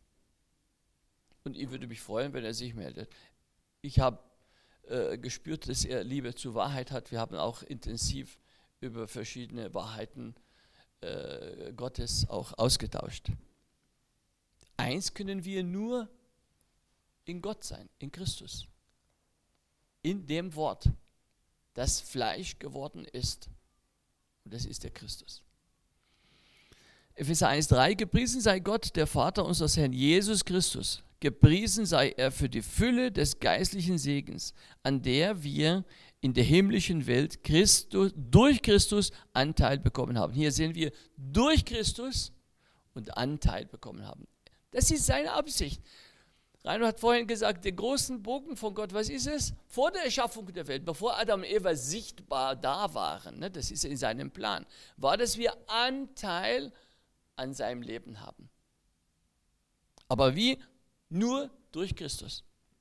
Und ich würde mich freuen, wenn er sich meldet. Ich habe gespürt, dass er Liebe zur Wahrheit hat. Wir haben auch intensiv über verschiedene Wahrheiten Gottes auch ausgetauscht. Eins können wir nur in Gott sein, in Christus. In dem Wort, das Fleisch geworden ist. Und das ist der Christus. Epheser 1,3: Gepriesen sei Gott, der Vater unseres Herrn Jesus Christus. Gepriesen sei er für die Fülle des geistlichen Segens, an der wir in der himmlischen Welt durch Christus Anteil bekommen haben. Hier sehen wir durch Christus und Anteil bekommen haben. Das ist seine Absicht. Reinhard hat vorhin gesagt, der großen Bogen von Gott, was ist es? Vor der Erschaffung der Welt, bevor Adam und Eva sichtbar da waren, ne, das ist in seinem Plan, war, dass wir Anteil an seinem Leben haben. Aber wie? Nur durch Christus.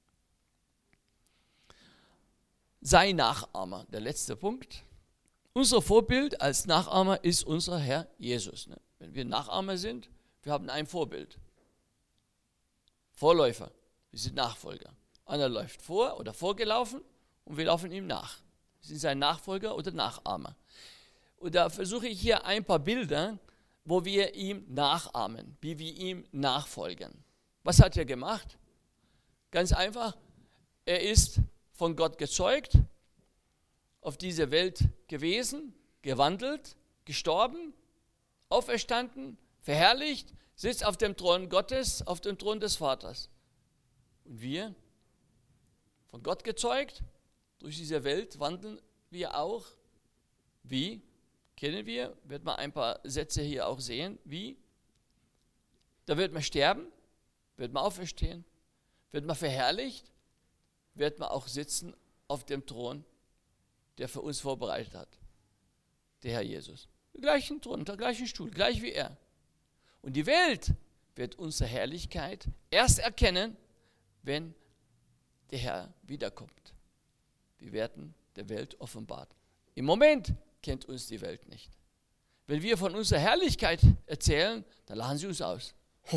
Sei Nachahmer, der letzte Punkt. Unser Vorbild als Nachahmer ist unser Herr Jesus. Ne? Wenn wir Nachahmer sind, wir haben ein Vorbild. Vorläufer, wir sind Nachfolger. Einer läuft vor oder vorgelaufen und wir laufen ihm nach. Wir sind sein Nachfolger oder Nachahmer. Und da versuche ich hier ein paar Bilder, wo wir ihm nachahmen, wie wir ihm nachfolgen. Was hat er gemacht? Ganz einfach, Er ist von Gott gezeugt, auf diese Welt gewesen, gewandelt, gestorben, auferstanden, verherrlicht, sitzt auf dem Thron Gottes, auf dem Thron des Vaters. Und wir, von Gott gezeugt, durch diese Welt wandeln wir auch. Wie? Kennen wir? Wird man ein paar Sätze hier auch sehen. Wie? Da wird man sterben, wird man auferstehen, wird man verherrlicht, wird man auch sitzen auf dem Thron, der für uns vorbereitet hat. Der Herr Jesus. Den gleichen Thron, den gleichen Stuhl, gleich wie er. Und die Welt wird unsere Herrlichkeit erst erkennen, wenn der Herr wiederkommt. Wir werden der Welt offenbart. Im Moment kennt uns die Welt nicht. Wenn wir von unserer Herrlichkeit erzählen, dann lachen sie uns aus.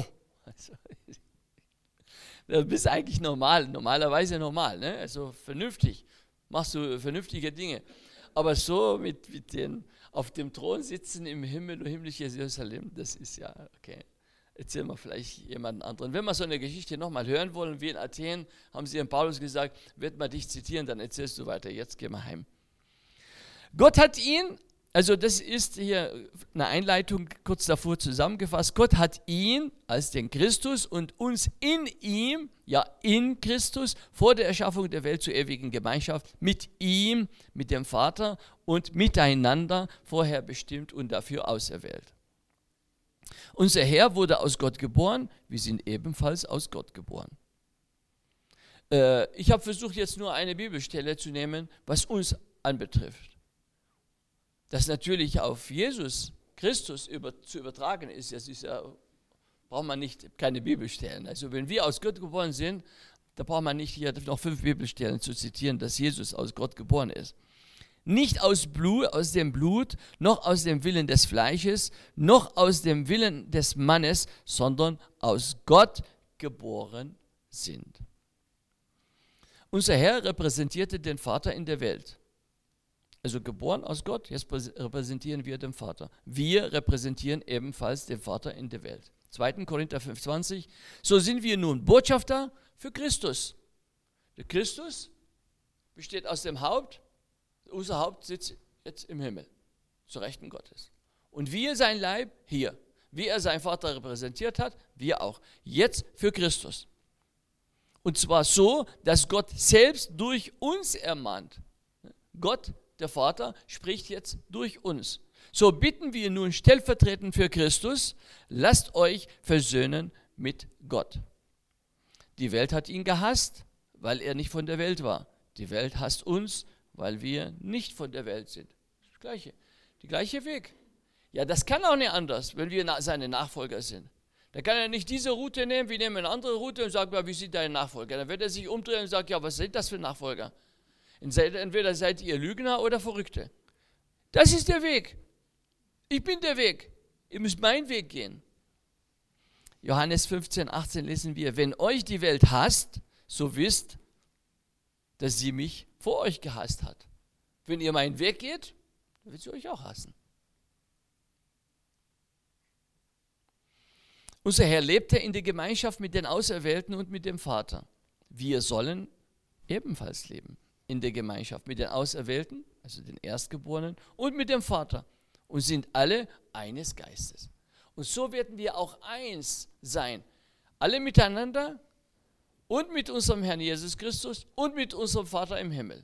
Das ist eigentlich normal, normalerweise normal, ne? Also vernünftig, machst du vernünftige Dinge. Aber so mit den auf dem Thron sitzen im Himmel, himmlisches Jerusalem, das ist ja, okay. Erzählen wir vielleicht jemanden anderen. Wenn wir so eine Geschichte nochmal hören wollen, wie in Athen, haben sie an Paulus gesagt, wird man dich zitieren, dann erzählst du weiter, jetzt gehen wir heim. Gott hat ihn, also das ist hier eine Einleitung kurz davor zusammengefasst, Gott hat ihn als den Christus und uns in ihm, ja in Christus, vor der Erschaffung der Welt zur ewigen Gemeinschaft mit ihm, mit dem Vater und miteinander vorher bestimmt und dafür auserwählt. Unser Herr wurde aus Gott geboren, wir sind ebenfalls aus Gott geboren. Ich habe versucht, jetzt nur eine Bibelstelle zu nehmen, was uns anbetrifft. Das natürlich auf Jesus Christus zu übertragen ist, das ist ja, braucht man nicht keine Bibelstellen. Also wenn wir aus Gott geboren sind, da braucht man nicht hier noch 5 Bibelstellen zu zitieren, dass Jesus aus Gott geboren ist. Nicht aus dem Blut, noch aus dem Willen des Fleisches, noch aus dem Willen des Mannes, sondern aus Gott geboren sind. Unser Herr repräsentierte den Vater in der Welt. Also geboren aus Gott, jetzt repräsentieren wir den Vater. Wir repräsentieren ebenfalls den Vater in der Welt. 2. Korinther 5,20. So sind wir nun Botschafter für Christus. Der Christus besteht aus dem Haupt. Unser Haupt sitzt jetzt im Himmel, zur Rechten Gottes. Und wir, sein Leib, hier. Wie er seinen Vater repräsentiert hat, wir auch. Jetzt für Christus. Und zwar so, dass Gott selbst durch uns ermahnt. Gott, der Vater, spricht jetzt durch uns. So bitten wir nun stellvertretend für Christus, lasst euch versöhnen mit Gott. Die Welt hat ihn gehasst, weil er nicht von der Welt war. Die Welt hasst uns, weil wir nicht von der Welt sind. Das Gleiche, der gleiche Weg. Ja, das kann auch nicht anders, wenn wir seine Nachfolger sind. Da kann er nicht diese Route nehmen, wir nehmen eine andere Route und sagen, wie sind deine Nachfolger? Dann wird er sich umdrehen und sagt, ja, was sind das für Nachfolger? Entweder seid ihr Lügner oder Verrückte. Das ist der Weg. Ich bin der Weg. Ihr müsst meinen Weg gehen. Johannes 15,18 lesen wir, wenn euch die Welt hasst, so wisst, dass sie mich vor euch gehasst hat. Wenn ihr meinen Weg geht, dann wird sie euch auch hassen. Unser Herr lebte in der Gemeinschaft mit den Auserwählten und mit dem Vater. Wir sollen ebenfalls leben in der Gemeinschaft mit den Auserwählten, also den Erstgeborenen, und mit dem Vater und sind alle eines Geistes. Und so werden wir auch eins sein, alle miteinander und mit unserem Herrn Jesus Christus und mit unserem Vater im Himmel.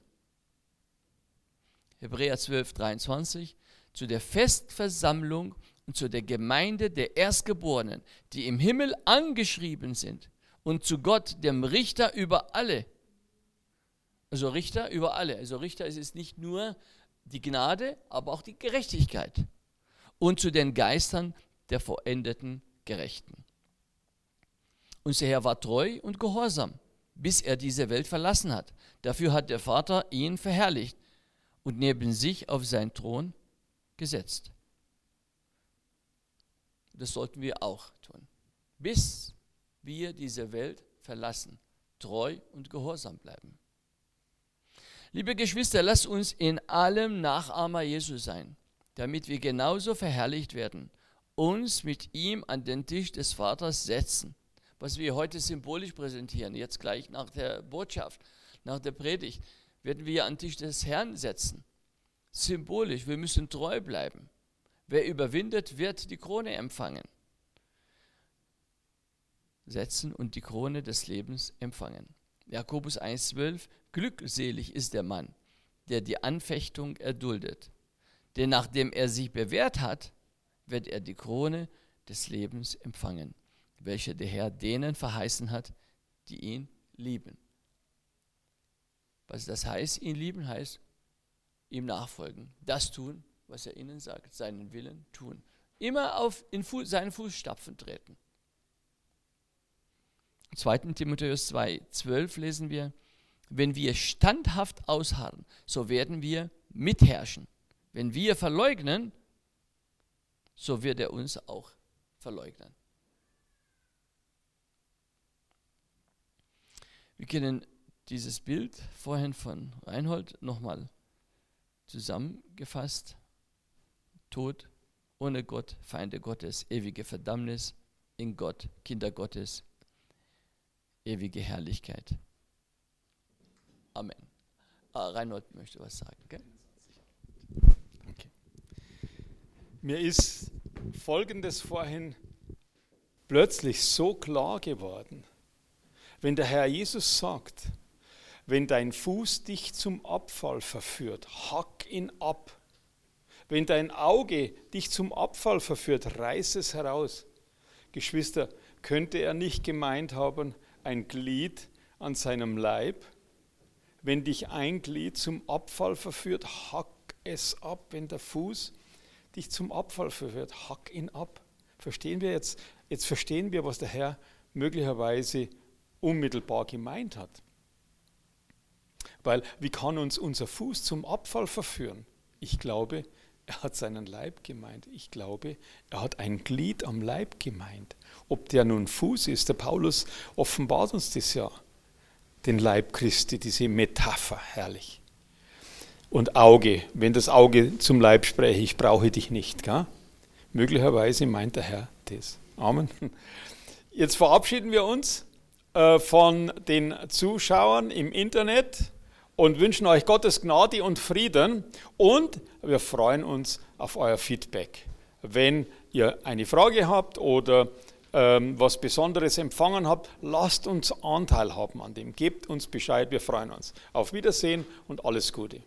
Hebräer 12,23, zu der Festversammlung und zu der Gemeinde der Erstgeborenen, die im Himmel angeschrieben sind, und zu Gott, dem Richter über alle. Also Richter über alle. Also Richter ist es nicht nur die Gnade, aber auch die Gerechtigkeit. Und zu den Geistern der vollendeten Gerechten. Unser Herr war treu und gehorsam, bis er diese Welt verlassen hat. Dafür hat der Vater ihn verherrlicht und neben sich auf seinen Thron gesetzt. Das sollten wir auch tun. Bis wir diese Welt verlassen, treu und gehorsam bleiben. Liebe Geschwister, lasst uns in allem Nachahmer Jesu sein, damit wir genauso verherrlicht werden, uns mit ihm an den Tisch des Vaters setzen, was wir heute symbolisch präsentieren, jetzt gleich nach der Botschaft. nach der Predigt, werden wir an den Tisch des Herrn setzen. Symbolisch, wir müssen treu bleiben. Wer überwindet, wird die Krone empfangen. Setzen und die Krone des Lebens empfangen. Jakobus 1,12: Glückselig ist der Mann, der die Anfechtung erduldet. Denn nachdem er sich bewährt hat, wird er die Krone des Lebens empfangen, welche der Herr denen verheißen hat, die ihn lieben. Was das heißt, ihn lieben, heißt ihm nachfolgen, das tun, was er ihnen sagt, seinen Willen tun. Immer in seinen Fußstapfen treten. 2. Timotheus 2,12 lesen wir: Wenn wir standhaft ausharren, so werden wir mitherrschen. Wenn wir verleugnen, so wird er uns auch verleugnen. Wir können dieses Bild vorhin von Reinhold nochmal zusammengefasst. Tod ohne Gott, Feinde Gottes, ewige Verdammnis, in Gott, Kinder Gottes, ewige Herrlichkeit. Amen. Reinhold möchte was sagen, gell? Okay. Mir ist Folgendes vorhin plötzlich so klar geworden. Wenn der Herr Jesus sagt, wenn dein Fuß dich zum Abfall verführt, hack ihn ab. Wenn dein Auge dich zum Abfall verführt, reiß es heraus. Geschwister, könnte er nicht gemeint haben, ein Glied an seinem Leib? Wenn dich ein Glied zum Abfall verführt, hack es ab. Wenn der Fuß dich zum Abfall verführt, hack ihn ab. Verstehen wir jetzt? Jetzt verstehen wir, was der Herr möglicherweise unmittelbar gemeint hat. Weil, wie kann uns unser Fuß zum Abfall verführen? Ich glaube, er hat seinen Leib gemeint. Ich glaube, er hat ein Glied am Leib gemeint. Ob der nun Fuß ist, der Paulus offenbart uns das ja. Den Leib Christi, diese Metapher, herrlich. Und Auge, wenn das Auge zum Leib spreche, ich brauche dich nicht. Gell? Möglicherweise meint der Herr das. Amen. Jetzt verabschieden wir uns von den Zuschauern im Internet und wünschen euch Gottes Gnade und Frieden, und wir freuen uns auf euer Feedback. Wenn ihr eine Frage habt oder was Besonderes empfangen habt, lasst uns Anteil haben an dem. Gebt uns Bescheid, wir freuen uns. Auf Wiedersehen und alles Gute.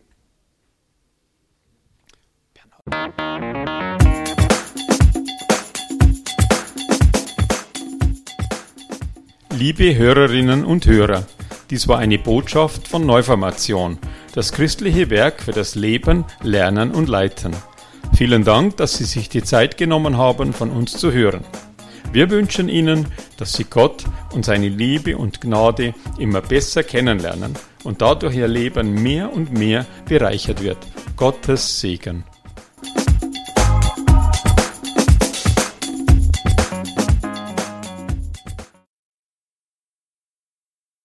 Liebe Hörerinnen und Hörer, dies war eine Botschaft von Neuformation, das christliche Werk für das Leben, Lernen und Leiten. Vielen Dank, dass Sie sich die Zeit genommen haben, von uns zu hören. Wir wünschen Ihnen, dass Sie Gott und seine Liebe und Gnade immer besser kennenlernen und dadurch Ihr Leben mehr und mehr bereichert wird. Gottes Segen.